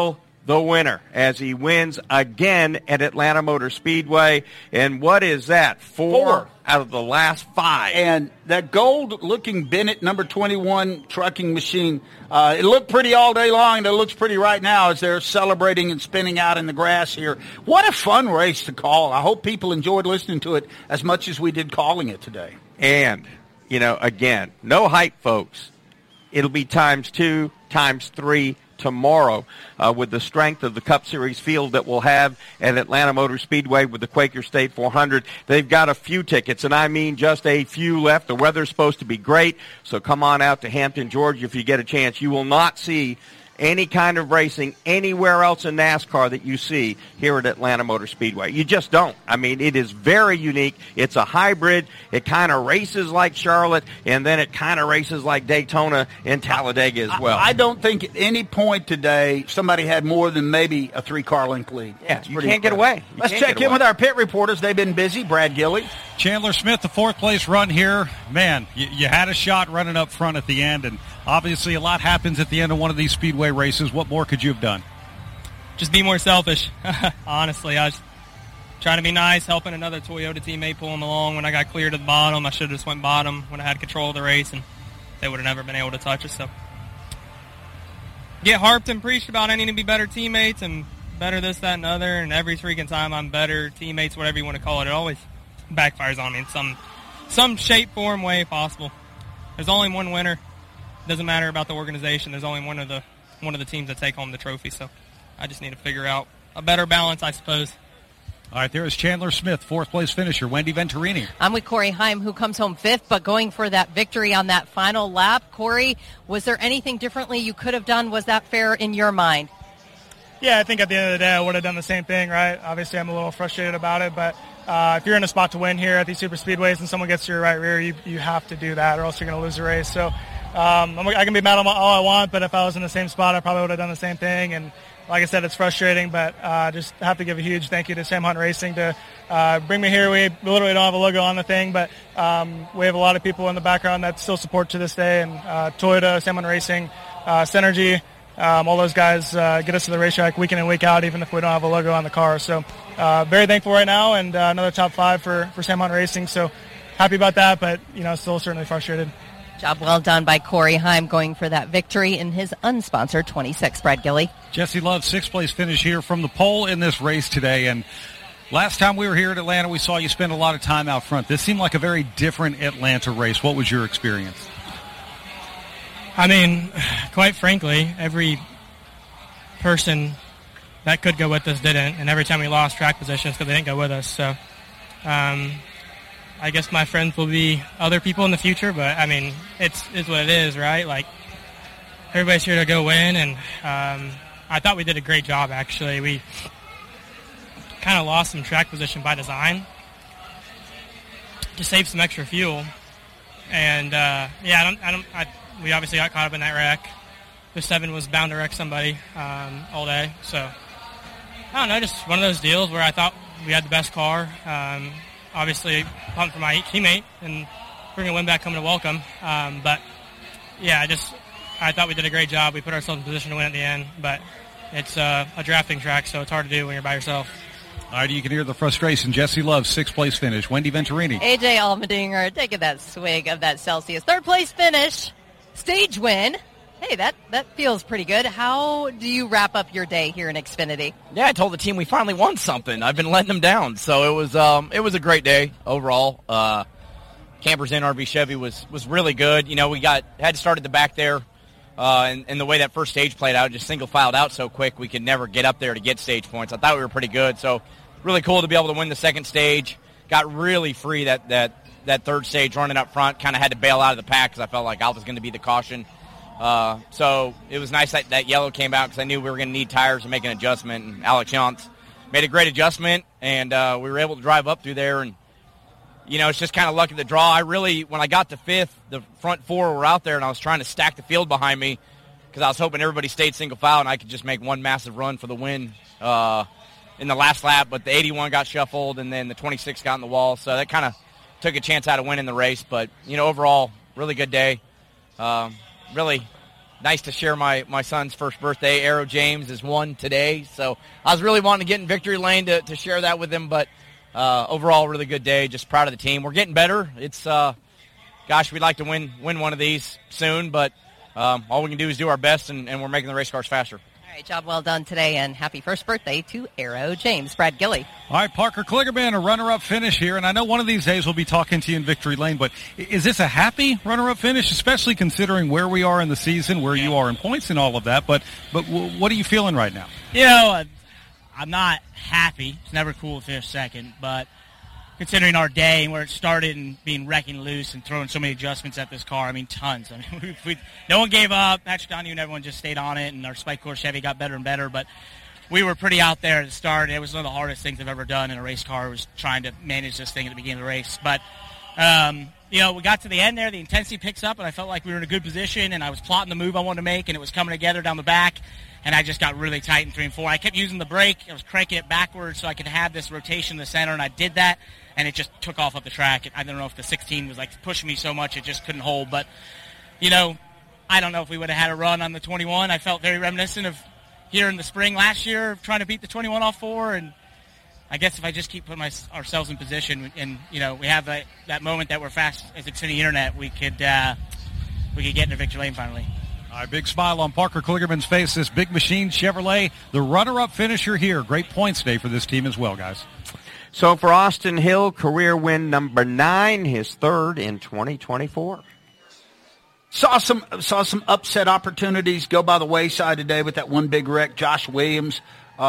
the winner as he wins again at Atlanta Motor Speedway. And what is that? Four out of the last 5. And that gold-looking Bennett number 21 trucking machine, it looked pretty all day long, and it looks pretty right now as they're celebrating and spinning out in the grass here. What a fun race to call. I hope people enjoyed listening to it as much as we did calling it today. And, again, no hype, folks. It'll be times 2, times 3 tomorrow with the strength of the Cup Series field that we'll have at Atlanta Motor Speedway with the Quaker State 400. They've got a few tickets, and I mean just a few left. The weather's supposed to be great, so come on out to Hampton, Georgia if you get a chance. You will not see any kind of racing anywhere else in NASCAR that you see here at Atlanta Motor Speedway. You just don't. I mean, it is very unique. It's a hybrid. It kind of races like Charlotte, and then it kind of races like Daytona and Talladega as well. I don't think at any point today somebody had more than maybe a 3-car length lead. Yeah, you can't get away. Let's check in with our pit reporters. They've been busy. Brad Gilly. Chandler Smith, the 4th-place run here. Man, you had a shot running up front at the end, and obviously a lot happens at the end of one of these speedway races. What more could you have done? Just be more selfish, honestly. I was trying to be nice, helping another Toyota teammate pull him along. When I got clear to the bottom, I should have just went bottom when I had control of the race, and they would have never been able to touch us. So get harped and preached about I need to be better teammates and better this, that, and other, and every freaking time I'm better teammates, whatever you want to call it, it always backfires on me in some shape, form, way possible. There's only one winner. It doesn't matter about the organization. There's only one of the teams that take home the trophy. So I just need to figure out a better balance, I suppose. All right, there is Chandler Smith, 4th-place finisher. Wendy Venturini. I'm with Corey Heim, who comes home 5th, but going for that victory on that final lap. Corey, was there anything differently you could have done? Was that fair in your mind? Yeah, I think at the end of the day I would have done the same thing, right? Obviously I'm a little frustrated about it, but if you're in a spot to win here at these super speedways and someone gets to your right rear, you have to do that or else you're going to lose the race. So I can be mad all I want, but if I was in the same spot, I probably would have done the same thing. And like I said, it's frustrating, but just have to give a huge thank you to Sam Hunt Racing to bring me here. We literally don't have a logo on the thing, but we have a lot of people in the background that still support to this day. And Toyota, Sam Hunt Racing, Synergy, all those guys get us to the racetrack week in and week out, even if we don't have a logo on the car. So very thankful right now, and another top 5 for Sam Hunt Racing. So happy about that, but still certainly frustrated. Job well done by Corey Heim going for that victory in his unsponsored 26. Brad Gilly. Jesse Love, 6th-place finish here from the pole in this race today. And last time we were here at Atlanta, we saw you spend a lot of time out front. This seemed like a very different Atlanta race. What was your experience? I mean, quite frankly, every person that could go with us didn't. And every time we lost track positions because they didn't go with us. So I guess my friends will be other people in the future, but I mean, it's what it is, right? Like, everybody's here to go win, and I thought we did a great job, actually. We kind of lost some track position by design to save some extra fuel. And, we obviously got caught up in that wreck. The 7 was bound to wreck somebody all day. So, I don't know, just one of those deals where I thought we had the best car. Obviously, pumped for my teammate, and we're going to win back home to welcome. But, yeah, I thought we did a great job. We put ourselves in position to win at the end, but it's a drafting track, so it's hard to do when you're by yourself. All right, you can hear the frustration. Jesse Love, 6th-place finish. Wendy Venturini. AJ Allmendinger taking that swig of that Celsius. 3rd-place finish, stage win. Hey, that feels pretty good. How do you wrap up your day here in Xfinity? Yeah, I told the team we finally won something. I've been letting them down, so it was a great day overall. Campers in RV Chevy was really good. We had to start at the back there, and the way that first stage played out, just single filed out so quick, we could never get up there to get stage points. I thought we were pretty good, so really cool to be able to win the second stage. Got really free that third stage running up front. Kind of had to bail out of the pack because I felt like I was going to be the caution. So it was nice that yellow came out because I knew we were going to need tires and make an adjustment. And Alex Yance made a great adjustment, and we were able to drive up through there. And, it's just kind of luck of the draw. When I got to 5th, the front 4 were out there, and I was trying to stack the field behind me because I was hoping everybody stayed single file and I could just make one massive run for the win in the last lap. But the 81 got shuffled, and then the 26 got in the wall. So that kind of took a chance out of winning the race. But, overall, really good day. Really nice to share my son's first birthday. Aero James is 1 today, so I was really wanting to get in victory lane to share that with him, but overall, really good day. Just proud of the team. We're getting better. It's, we'd like to win one of these soon, but all we can do is do our best, and we're making the race cars faster. All right, job well done today, and happy first birthday to Aero James. Brad Gilly. All right, Parker Kligerman, a runner-up finish here, and I know one of these days we'll be talking to you in victory lane, but is this a happy runner-up finish, especially considering where we are in the season, where you are in points and all of that, but what are you feeling right now? You know, I'm not happy. It's never cool to finish second, but considering our day and where it started and being wrecking loose and throwing so many adjustments at this car, I mean, tons. I mean, no one gave up. Patrick Donahue and everyone just stayed on it, and our Spike Core Chevy got better and better, but we were pretty out there at the start. It was one of the hardest things I've ever done in a race car, was trying to manage this thing at the beginning of the race. But, you know, we got to the end there, the intensity picks up, and I felt like we were in a good position, and I was plotting the move I wanted to make, and it was coming together down the back, and I just got really tight in 3 and 4. I kept using the brake. I was cranking it backwards so I could have this rotation in the center, and I did that, and it just took off up the track. I don't know if the 16 was, like, pushing me so much it just couldn't hold. But, you know, I don't know if we would have had a run on the 21. I felt very reminiscent of here in the spring last year, trying to beat the 21 off 4, and I guess if I just keep putting ourselves in position and, you know, we have that moment that we're fast as Xfinity Internet, we could get into victory lane finally. All right, big smile on Parker Kligerman's face. This Big Machine Chevrolet, the runner-up finisher here. Great points day for this team as well, guys. So for Austin Hill, career win number 9, his third in 2024. Saw some upset opportunities go by the wayside today with that one big wreck. Josh Williams,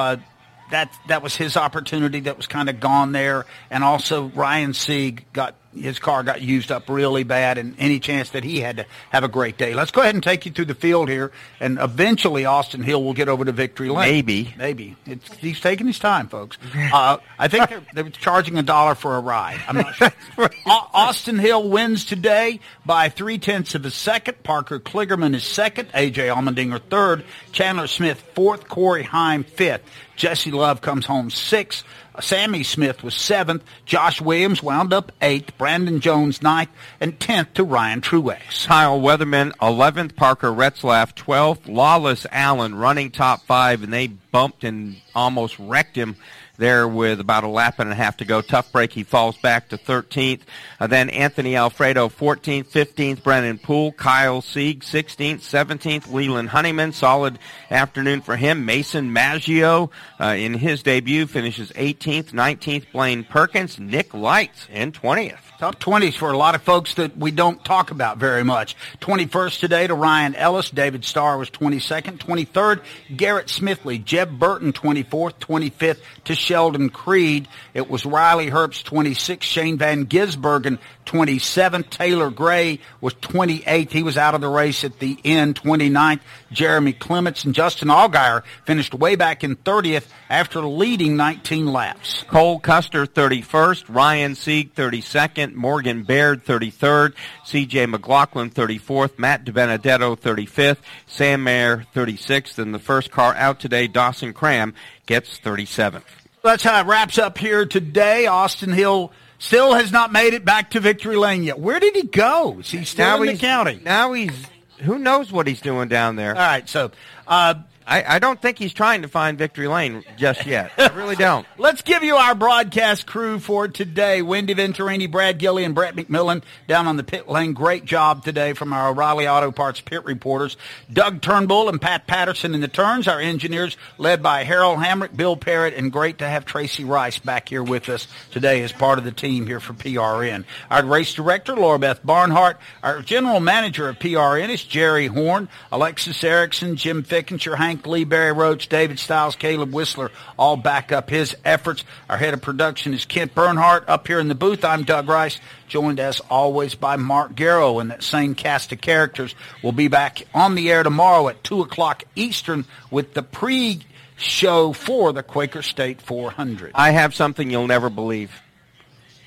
that was his opportunity that was kind of gone there. And also Ryan Sieg his car got used up really bad, and any chance that he had to have a great day. Let's go ahead and take you through the field here, and eventually Austin Hill will get over to victory lane. Maybe. He's taking his time, folks. I think they're charging $1 for a ride. I'm not sure. Austin Hill wins today by 0.3 of a second. Parker Kligerman is second. A.J. Allmendinger third. Chandler Smith fourth. Corey Heim fifth. Jesse Love comes home sixth. Sammy Smith was 7th. Josh Williams wound up 8th. Brandon Jones 9th. And 10th to Ryan Truex. Kyle Weatherman 11th. Parker Retzlaff 12th. Lawless Allen running top 5, and they bumped and almost wrecked him there with about a lap and a half to go. Tough break. He falls back to 13th. Then Anthony Alfredo 14th. 15th, Brennan Poole. Kyle Sieg 16th. 17th, Leland Honeyman. Solid afternoon for him. Mason Maggio in his debut finishes 18th. 19th, Blaine Perkins. Nick Lights in 20th. Top 20s for a lot of folks that we don't talk about very much. 21st today to Ryan Ellis. David Starr was 22nd. 23rd, Garrett Smithley. Jeb Burton, 24th. 25th to Sheldon Creed. It was Riley Herbst, 26th. Shane Van Gisbergen, 27th. Taylor Gray was 28th. He was out of the race at the end. 29th, Jeremy Clements. And Justin Allgaier finished way back in 30th after leading 19 laps. Cole Custer, 31st. Ryan Sieg, 32nd. Morgan Baird, 33rd. C.J. McLaughlin, 34th. Matt DiBenedetto, 35th. Sam Mayer, 36th. And the first car out today, Dawson Cram, gets 37th. That's how it wraps up here today. Austin Hill still has not made it back to victory lane yet. Where did he go? Is he still in the county? Now who knows what he's doing down there? All right, so I don't think he's trying to find victory lane just yet. I really don't. Let's give you our broadcast crew for today. Wendy Venturini, Brad Gilly, and Brett McMillan down on the pit lane. Great job today from our O'Reilly Auto Parts pit reporters. Doug Turnbull and Pat Patterson in the turns. Our engineers led by Harold Hamrick, Bill Parrott, and great to have Tracy Rice back here with us today as part of the team here for PRN. Our race director, Laura Beth Barnhart. Our general manager of PRN is Jerry Horn. Alexis Erickson, Jim Fickenshire, Hank Lee, Barry Roach, David Stiles, Caleb Whistler, all back up his efforts. Our head of production is Kent Bernhardt. Up here in the booth, I'm Doug Rice, joined as always by Mark Garrow, and that same cast of characters will be back on the air tomorrow at 2 o'clock Eastern with the pre-show for the Quaker State 400. I have something you'll never believe.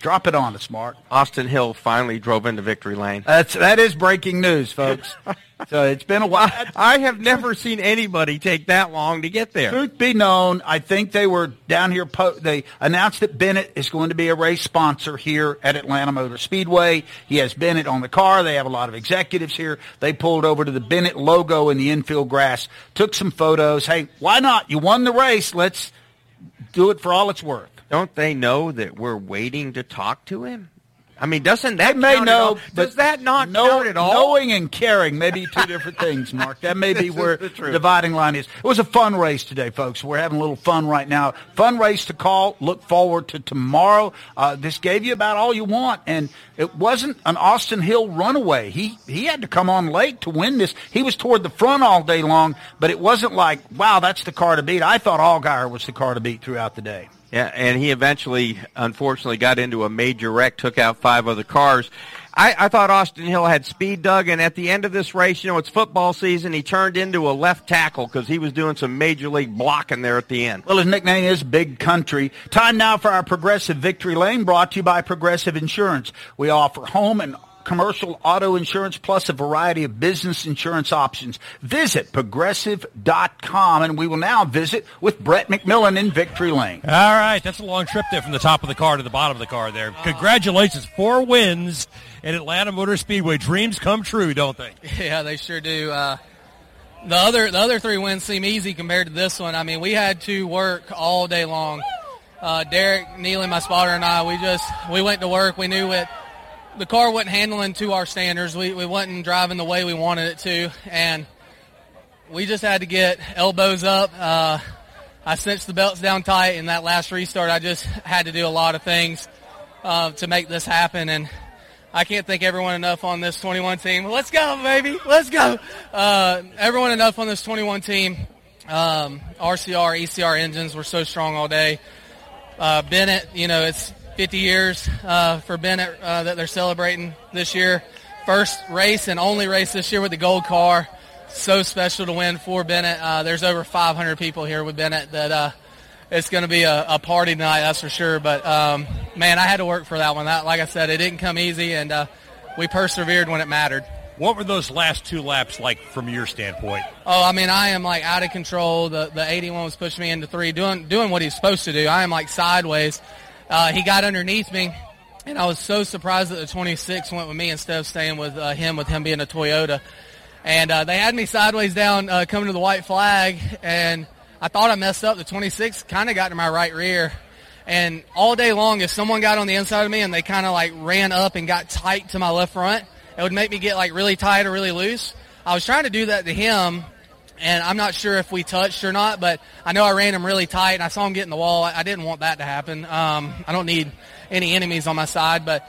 Drop it on us, Mark. Austin Hill finally drove into victory lane. That is breaking news, folks. So it's been a while. I have never seen anybody take that long to get there. Truth be known, I think they were down here. They announced that Bennett is going to be a race sponsor here at Atlanta Motor Speedway. He has Bennett on the car. They have a lot of executives here. They pulled over to the Bennett logo in the infield grass, took some photos. Hey, why not? You won the race. Let's do it for all it's worth. Don't they know that we're waiting to talk to him? I mean, doesn't that may count know, at all? Does that not count at all? Knowing and caring may be two different things, Mark. That may be where the dividing line is. It was a fun race today, folks. We're having a little fun right now. Fun race to call. Look forward to tomorrow. This gave you about all you want, and it wasn't an Austin Hill runaway. He had to come on late to win this. He was toward the front all day long, but it wasn't like, wow, that's the car to beat. I thought Allgaier was the car to beat throughout the day. Yeah, and he eventually, unfortunately, got into a major wreck, took out 5 other cars. I thought Austin Hill had speed, Doug, and at the end of this race, it's football season, he turned into a left tackle because he was doing some major league blocking there at the end. Well, his nickname is Big Country. Time now for our Progressive Victory Lane, brought to you by Progressive Insurance. We offer home and commercial auto insurance plus a variety of business insurance options. Visit Progressive.com, and we will now visit with Brett McMillan in Victory Lane. All right, that's a long trip there from the top of the car to the bottom of the car there. Congratulations, 4 wins at Atlanta Motor Speedway. Dreams come true, don't they? Yeah, they sure do. The other 3 wins seem easy compared to this one. I mean, we had to work all day long. Derek, Neely, my spotter, and I, we went to work. We knew it. The car wasn't handling to our standards. We wasn't driving the way we wanted it to, and we just had to get elbows up. I cinched the belts down tight, and that last restart, I just had to do a lot of things to make this happen, and I can't thank everyone enough on this 21 team. Let's go, baby. Let's go. Everyone enough on this 21 team. RCR, ECR engines were so strong all day. Bennett, it's 50 years for Bennett that they're celebrating this year. First race and only race this year with the gold car. So special to win for Bennett. There's over 500 people here with Bennett that it's going to be a party tonight, that's for sure. But, man, I had to work for that one. Like I said, it didn't come easy, and we persevered when it mattered. What were those last 2 laps like from your standpoint? Oh, I mean, I am, out of control. The 81 was pushing me into 3, doing what he's supposed to do. I am, sideways. He got underneath me, and I was so surprised that the 26 went with me instead of staying with him being a Toyota. And they had me sideways down coming to the white flag, and I thought I messed up. The 26 kind of got to my right rear. And all day long, if someone got on the inside of me and they kind of ran up and got tight to my left front, it would make me get really tight or really loose. I was trying to do that to him, and I'm not sure if we touched or not, but I know I ran him really tight, and I saw him get in the wall. I didn't want that to happen. I don't need any enemies on my side, but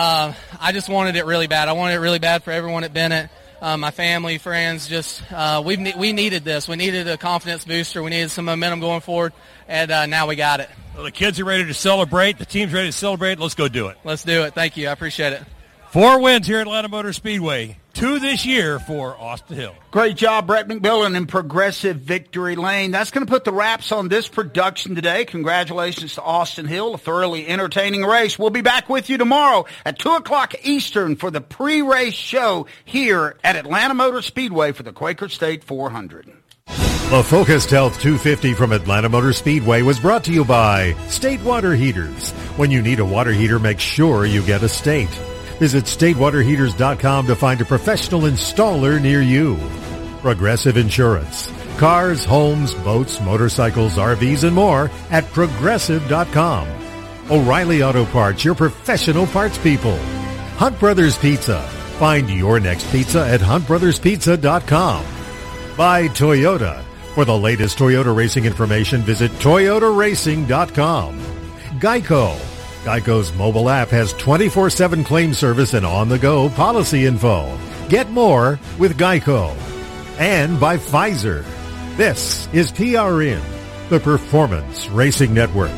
I just wanted it really bad. I wanted it really bad for everyone at Bennett, my family, friends. Just we needed this. We needed a confidence booster. We needed some momentum going forward, and now we got it. Well, the kids are ready to celebrate. The team's ready to celebrate. Let's go do it. Let's do it. Thank you. I appreciate it. 4 wins here at Atlanta Motor Speedway. 2 this year for Austin Hill. Great job, Brett McMillan in Progressive Victory Lane. That's going to put the wraps on this production today. Congratulations to Austin Hill, a thoroughly entertaining race. We'll be back with you tomorrow at 2 o'clock Eastern for the pre-race show here at Atlanta Motor Speedway for the Quaker State 400. The Focused Health 250 from Atlanta Motor Speedway was brought to you by State Water Heaters. When you need a water heater, make sure you get a State. Visit statewaterheaters.com to find a professional installer near you. Progressive Insurance. Cars, homes, boats, motorcycles, RVs, and more at progressive.com. O'Reilly Auto Parts, your professional parts people. Hunt Brothers Pizza. Find your next pizza at huntbrotherspizza.com. By Toyota. For the latest Toyota racing information, visit toyotaracing.com. Geico. Geico's mobile app has 24/7 claim service and on-the-go policy info. Get more with Geico. And by Pfizer. This is PRN, the Performance Racing Network.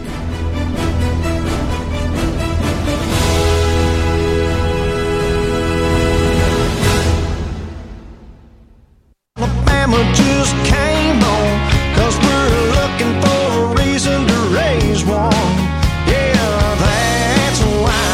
Alabama just came on, 'cause we're looking for a reason to raise one. Yeah, that's why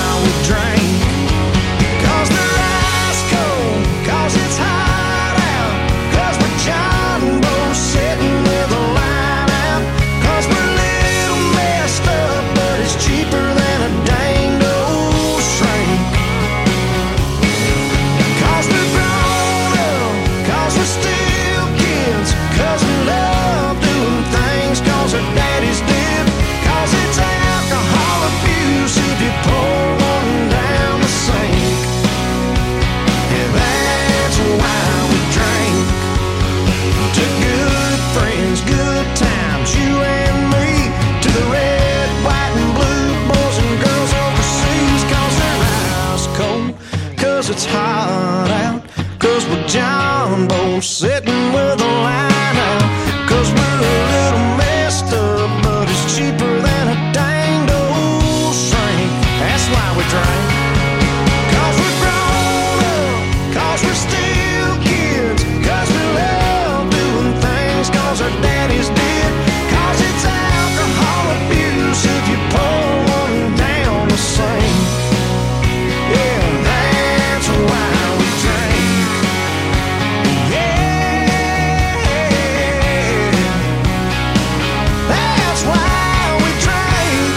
'cause it's hot out, 'cause we're jumbo sitting with a line out, 'cause we're a little messed up, but it's cheaper than a danged old shrink. That's why we drink. 'Cause we're grown up, 'cause we're still kids, 'cause we love doing things 'cause our daddies did, 'cause it's alcohol abuse if you pour one down the sink. Yeah, that's why we drink. Yeah, that's why we drink.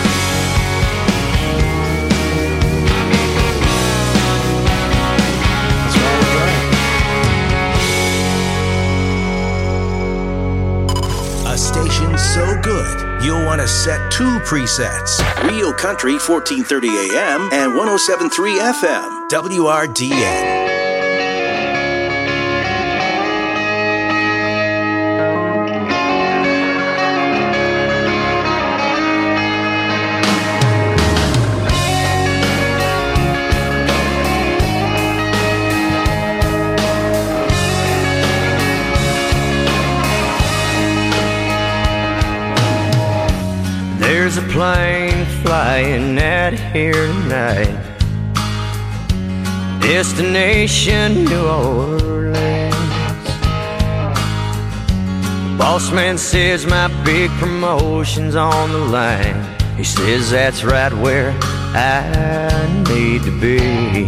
That's why we drink. A station so good, you'll want to set 2 presets. Real Country 1430 AM and 107.3 FM. WRDN. There's a plane flying out here tonight, destination New Orleans. Boss man says my big promotion's on the line. He says that's right where I need to be.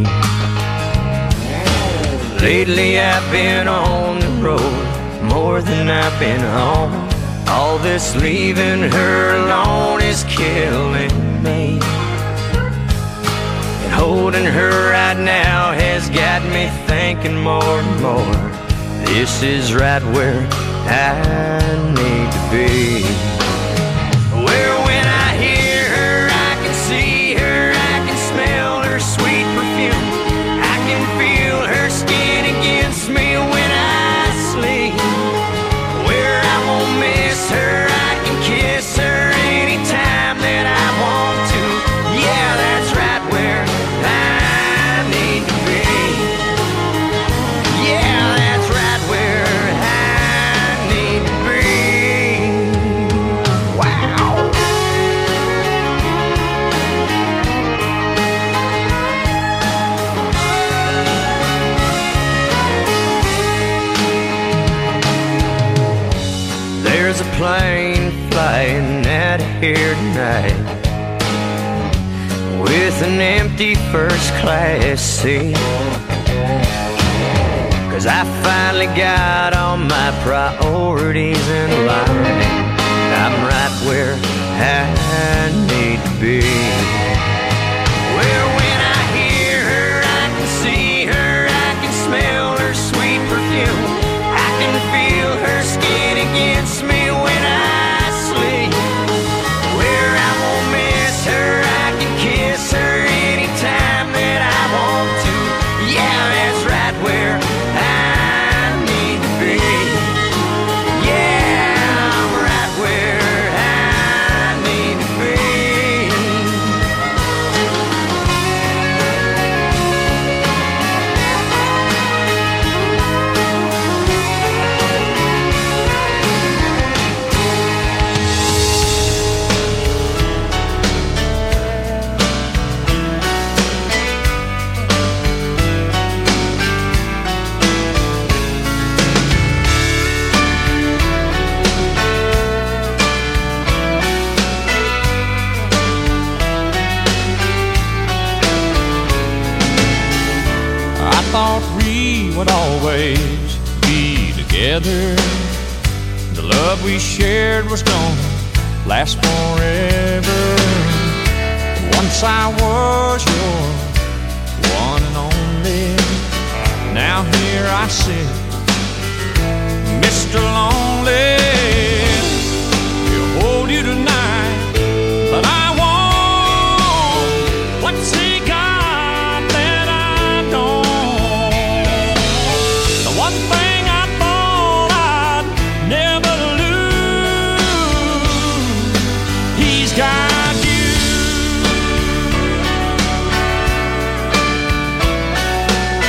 Lately I've been on the road more than I've been home. All this leaving her alone is killing me, and holding her right now has got me thinking more and more. This is right where I need to be. Where when I hear her, I can see her, I can smell her sweet perfume, I can feel her skin against me when I sleep. Where I won't miss her, I can kiss her anytime that I want to. Yeah, that's right where I need to be. Yeah, that's right where I need to be. Wow. There's a plane flying out here tonight with an empty first class seat, 'cause I finally got all my priorities in line. I'm right where I need to be. Where when I hear her, I can see her, I can smell her sweet perfume, I can feel her skin against me when I sleep. Where I won't miss her, I can kiss her anytime that I want to. Yeah, that's right where I need to be. Yeah, I'm right where I need to be. I thought we would always be together. The love we shared was gonna last forever. Once I was your one and only. Now here I sit, Mr. Lonely. He'll hold you tonight, but I won't. What's he got that I don't? The one thing I thought I'd never lose, he's got you.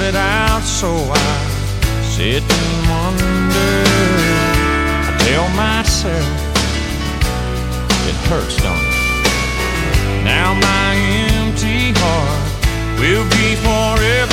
it out, so I sit and wonder. I tell myself it hurts, don't it? Now my empty heart will be forever